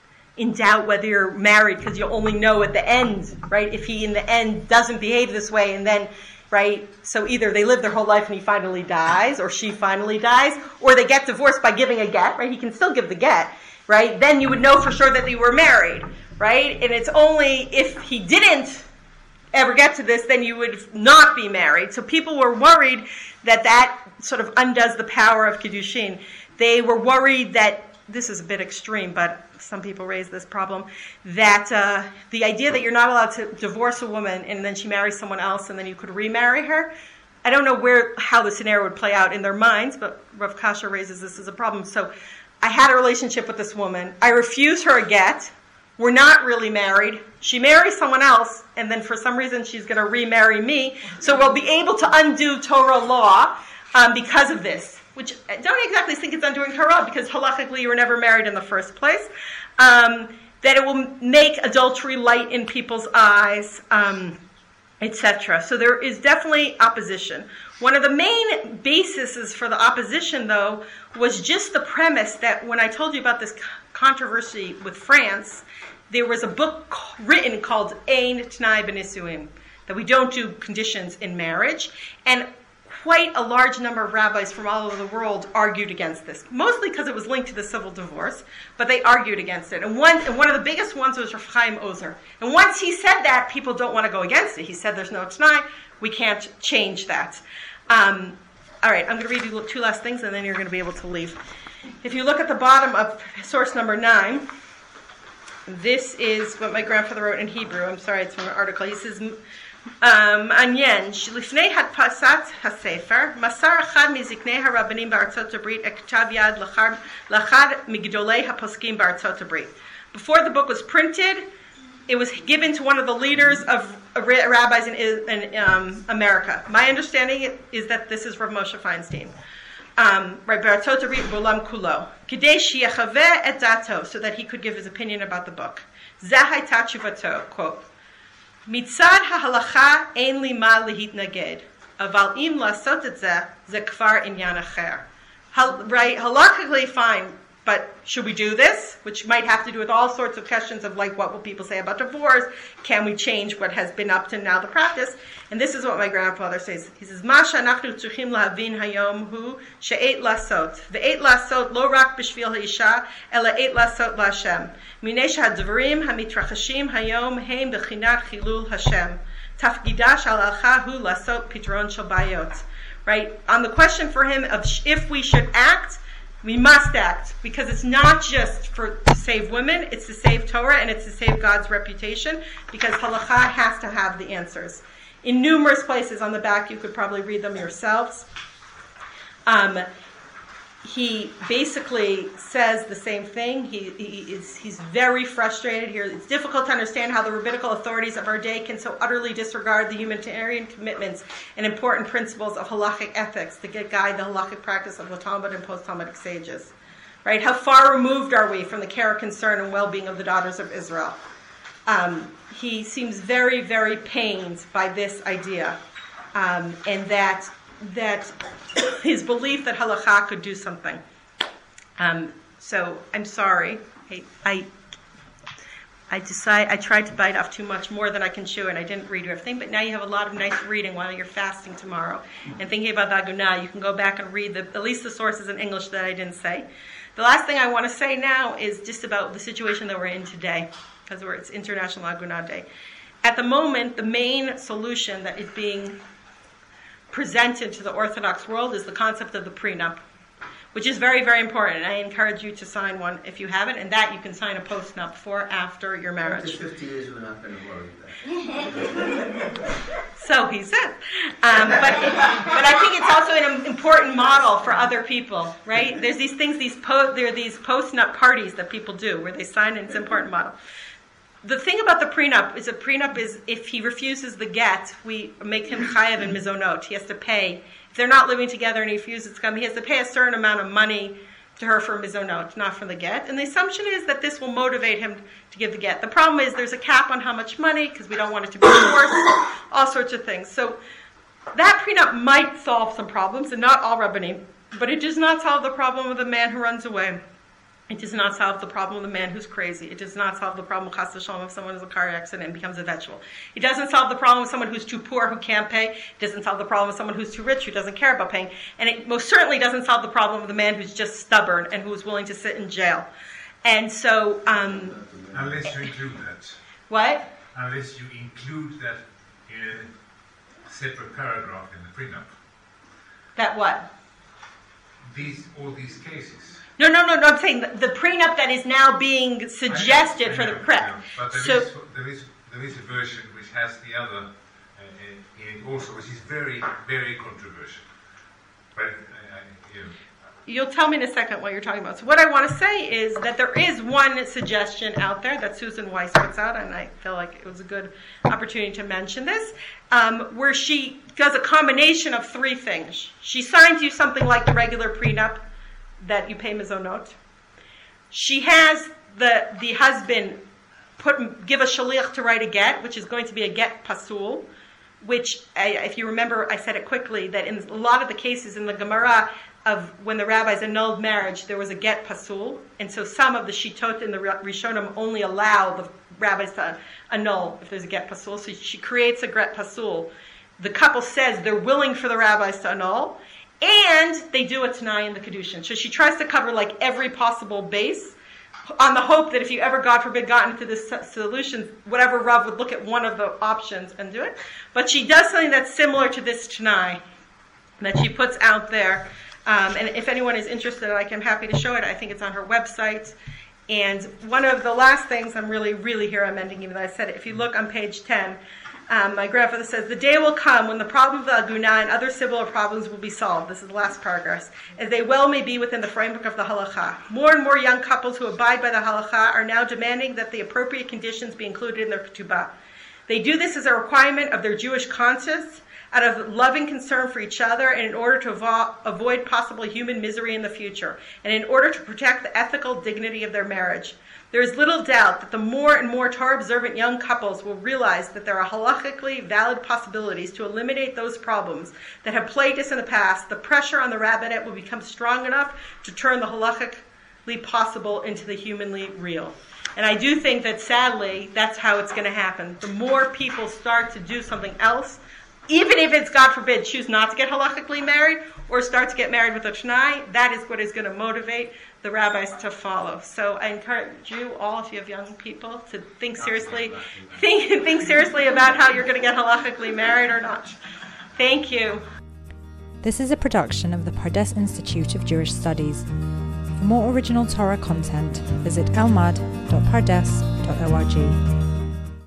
in doubt whether you're married because you only know at the end, right? If he in the end doesn't behave this way, and then. Right? So either they live their whole life and he finally dies, or she finally dies, or they get divorced by giving a get, right? He can still give the get, right? Then you would know for sure that they were married, right? And it's only if he didn't ever get to this, then you would not be married. So people were worried that that sort of undoes the power of Kiddushin. They were worried that, this is a bit extreme, but some people raise this problem, that uh, the idea that you're not allowed to divorce a woman and then she marries someone else and then you could remarry her, I don't know where how the scenario would play out in their minds, but Rav Kasher raises this as a problem. So I had a relationship with this woman. I refuse her a get. We're not really married. She marries someone else, and then for some reason she's going to remarry me. So we'll be able to undo Torah law um, because of this. Which I don't exactly think it's undoing Torah, because halachically you were never married in the first place. Um, that it will make adultery light in people's eyes, um, et cetera. So there is definitely opposition. One of the main bases for the opposition, though, was just the premise that when I told you about this controversy with France, there was a book written called Ein T'nai B'Nisuim, that we don't do conditions in marriage, and quite a large number of rabbis from all over the world argued against this, mostly because it was linked to the civil divorce, but they argued against it. And one, and one of the biggest ones was Rav Chaim Ozer. And once he said that, people don't want to go against it. He said there's no t'nai, we can't change that. Um, All right, I'm going to read you two last things, and then you're going to be able to leave. If you look at the bottom of source number nine, this is what my grandfather wrote in Hebrew. I'm sorry, it's from an article. He says, מעניין שלפני הדפסת הספר מסר אחד מזקני הרבנים בארצות הברית את כתב יד לאחד מגדולי הפוסקים בארצות הברית. Before the book was printed, it was given to one of the leaders of rabbis in, in um, America. My understanding is that this is Rav Moshe Feinstein. Um, בארצות הברית בעולם כולו. כדי שיחווה את דעתו, so that he could give his opinion about the book. זו הייתה תשובתו, quote. מצד ההלכה אין לי מה להתנגד, אבל אם לעשות את זה, זה כבר עניין אחר. Right, halakhically fine, but should we do this? Which might have to do with all sorts of questions of like, what will people say about divorce? Can we change what has been up to now the practice? And this is what my grandfather says. He says, מה שאנחנו צריכים להבין היום הוא שעת לעשות. ועת לעשות לא רק בשביל האישה, אלא עת לעשות להשם. מפני שהדברים המתרחשים היום הם בחינת חילול השם. תפקידה של ההלכה הוא לעשות פתרון של בעיות. Right? On the question for him of if we should act, we must act, because it's not just for to save women, it's to save Torah, and it's to save God's reputation, because halakha has to have the answers. In numerous places on the back, you could probably read them yourselves. Um, he basically says the same thing. He, he is he's very frustrated here. It's difficult to understand how the rabbinical authorities of our day can so utterly disregard the humanitarian commitments and important principles of halachic ethics to guide the halachic practice of the Talmud and post-Talmudic sages. Right? How far removed are we from the care, concern, and well-being of the daughters of Israel? Um, he seems very, very pained by this idea, um, and that that his belief that halakha could do something. Um, so I'm sorry. I, I I decide I tried to bite off too much more than I can chew, and I didn't read everything. But now you have a lot of nice reading while you're fasting tomorrow and thinking about the Agunah. You can go back and read the, at least the sources in English that I didn't say. The last thing I want to say now is just about the situation that we're in today, because it's International Agunah Day. At the moment, the main solution that is being presented to the Orthodox world is the concept of the prenup, which is very, very important. I encourage you to sign one if you haven't, and that you can sign a postnup for after your marriage. After fifty years, we're not going to worry about it. So he said. Um, but, but I think it's also an important model for other people, right? There's these things, these po- there are these postnup parties that people do where they sign, and it's an important model. The thing about the prenup is a prenup is if he refuses the get, we make him chayav and mizonot. He has to pay. If they're not living together and he refuses to come, he has to pay a certain amount of money to her for mizonot, not for the get. And the assumption is that this will motivate him to give the get. The problem is there's a cap on how much money, because we don't want it to be forced, all sorts of things. So that prenup might solve some problems, and not all rabbanim, but it does not solve the problem of the man who runs away. It does not solve the problem of the man who's crazy. It does not solve the problem of chas v'shalom if someone has a car accident and becomes a vegetable. It doesn't solve the problem of someone who's too poor who can't pay. It doesn't solve the problem of someone who's too rich who doesn't care about paying. And it most certainly doesn't solve the problem of the man who's just stubborn and who's willing to sit in jail. And so... Um, Unless you include that. What? Unless you include that in a separate paragraph in the prenup. That what? These, all these cases. No, no, no, no, I'm saying the, the prenup that is now being suggested I know, I know, for the correct. But there, so, is, there, is, there is a version which has the other uh, in it also, which is very, very controversial. But, uh, you know. You'll tell me in a second what you're talking about. So what I want to say is that there is one suggestion out there that Susan Weiss puts out, and I feel like it was a good opportunity to mention this, um, where she does a combination of three things. She signs you something like the regular prenup, that you pay mizonot. She has the the husband put give a shaliach to write a get, which is going to be a get pasul, which, I, if you remember, I said it quickly, that in a lot of the cases in the Gemara of when the rabbis annulled marriage, there was a get pasul, and so some of the shitot in the Rishonim only allow the rabbis to annul if there's a get pasul. So she creates a get pasul. The couple says they're willing for the rabbis to annul, and they do a Tanai in the Kedushin. So she tries to cover like every possible base on the hope that if you ever, God forbid, got into this solution, whatever Rav would look at one of the options and do it. But she does something that's similar to this Tanai. that she puts out there. Um, and if anyone is interested, I am happy to show it. I think it's on her website. And one of the last things, I'm really, really here, I'm ending even though I said it. If you look on page ten, um, my grandfather says, the day will come when the problem of the aguna and other similar problems will be solved. This is the last paragraph. As they well may be within the framework of the halakha. More and more young couples who abide by the halakha are now demanding that the appropriate conditions be included in their ketubah. They do this as a requirement of their Jewish conscience, out of loving concern for each other, and in order to avo- avoid possible human misery in the future, and in order to protect the ethical dignity of their marriage. There is little doubt that the more and more Torah-observant young couples will realize that there are halachically valid possibilities to eliminate those problems that have plagued us in the past. The pressure on the rabbinate will become strong enough to turn the halachically possible into the humanly real. And I do think that, sadly, that's how it's going to happen. The more people start to do something else, even if it's, God forbid, choose not to get halachically married or start to get married with a t'nai, that is what is going to motivate the rabbis to follow. So I encourage you all, if you have young people, to think seriously, think, think seriously about how you're going to get halachically married or not. Thank you. This is a production of the Pardes Institute of Jewish Studies. For more original Torah content, visit elmad dot pardes dot org.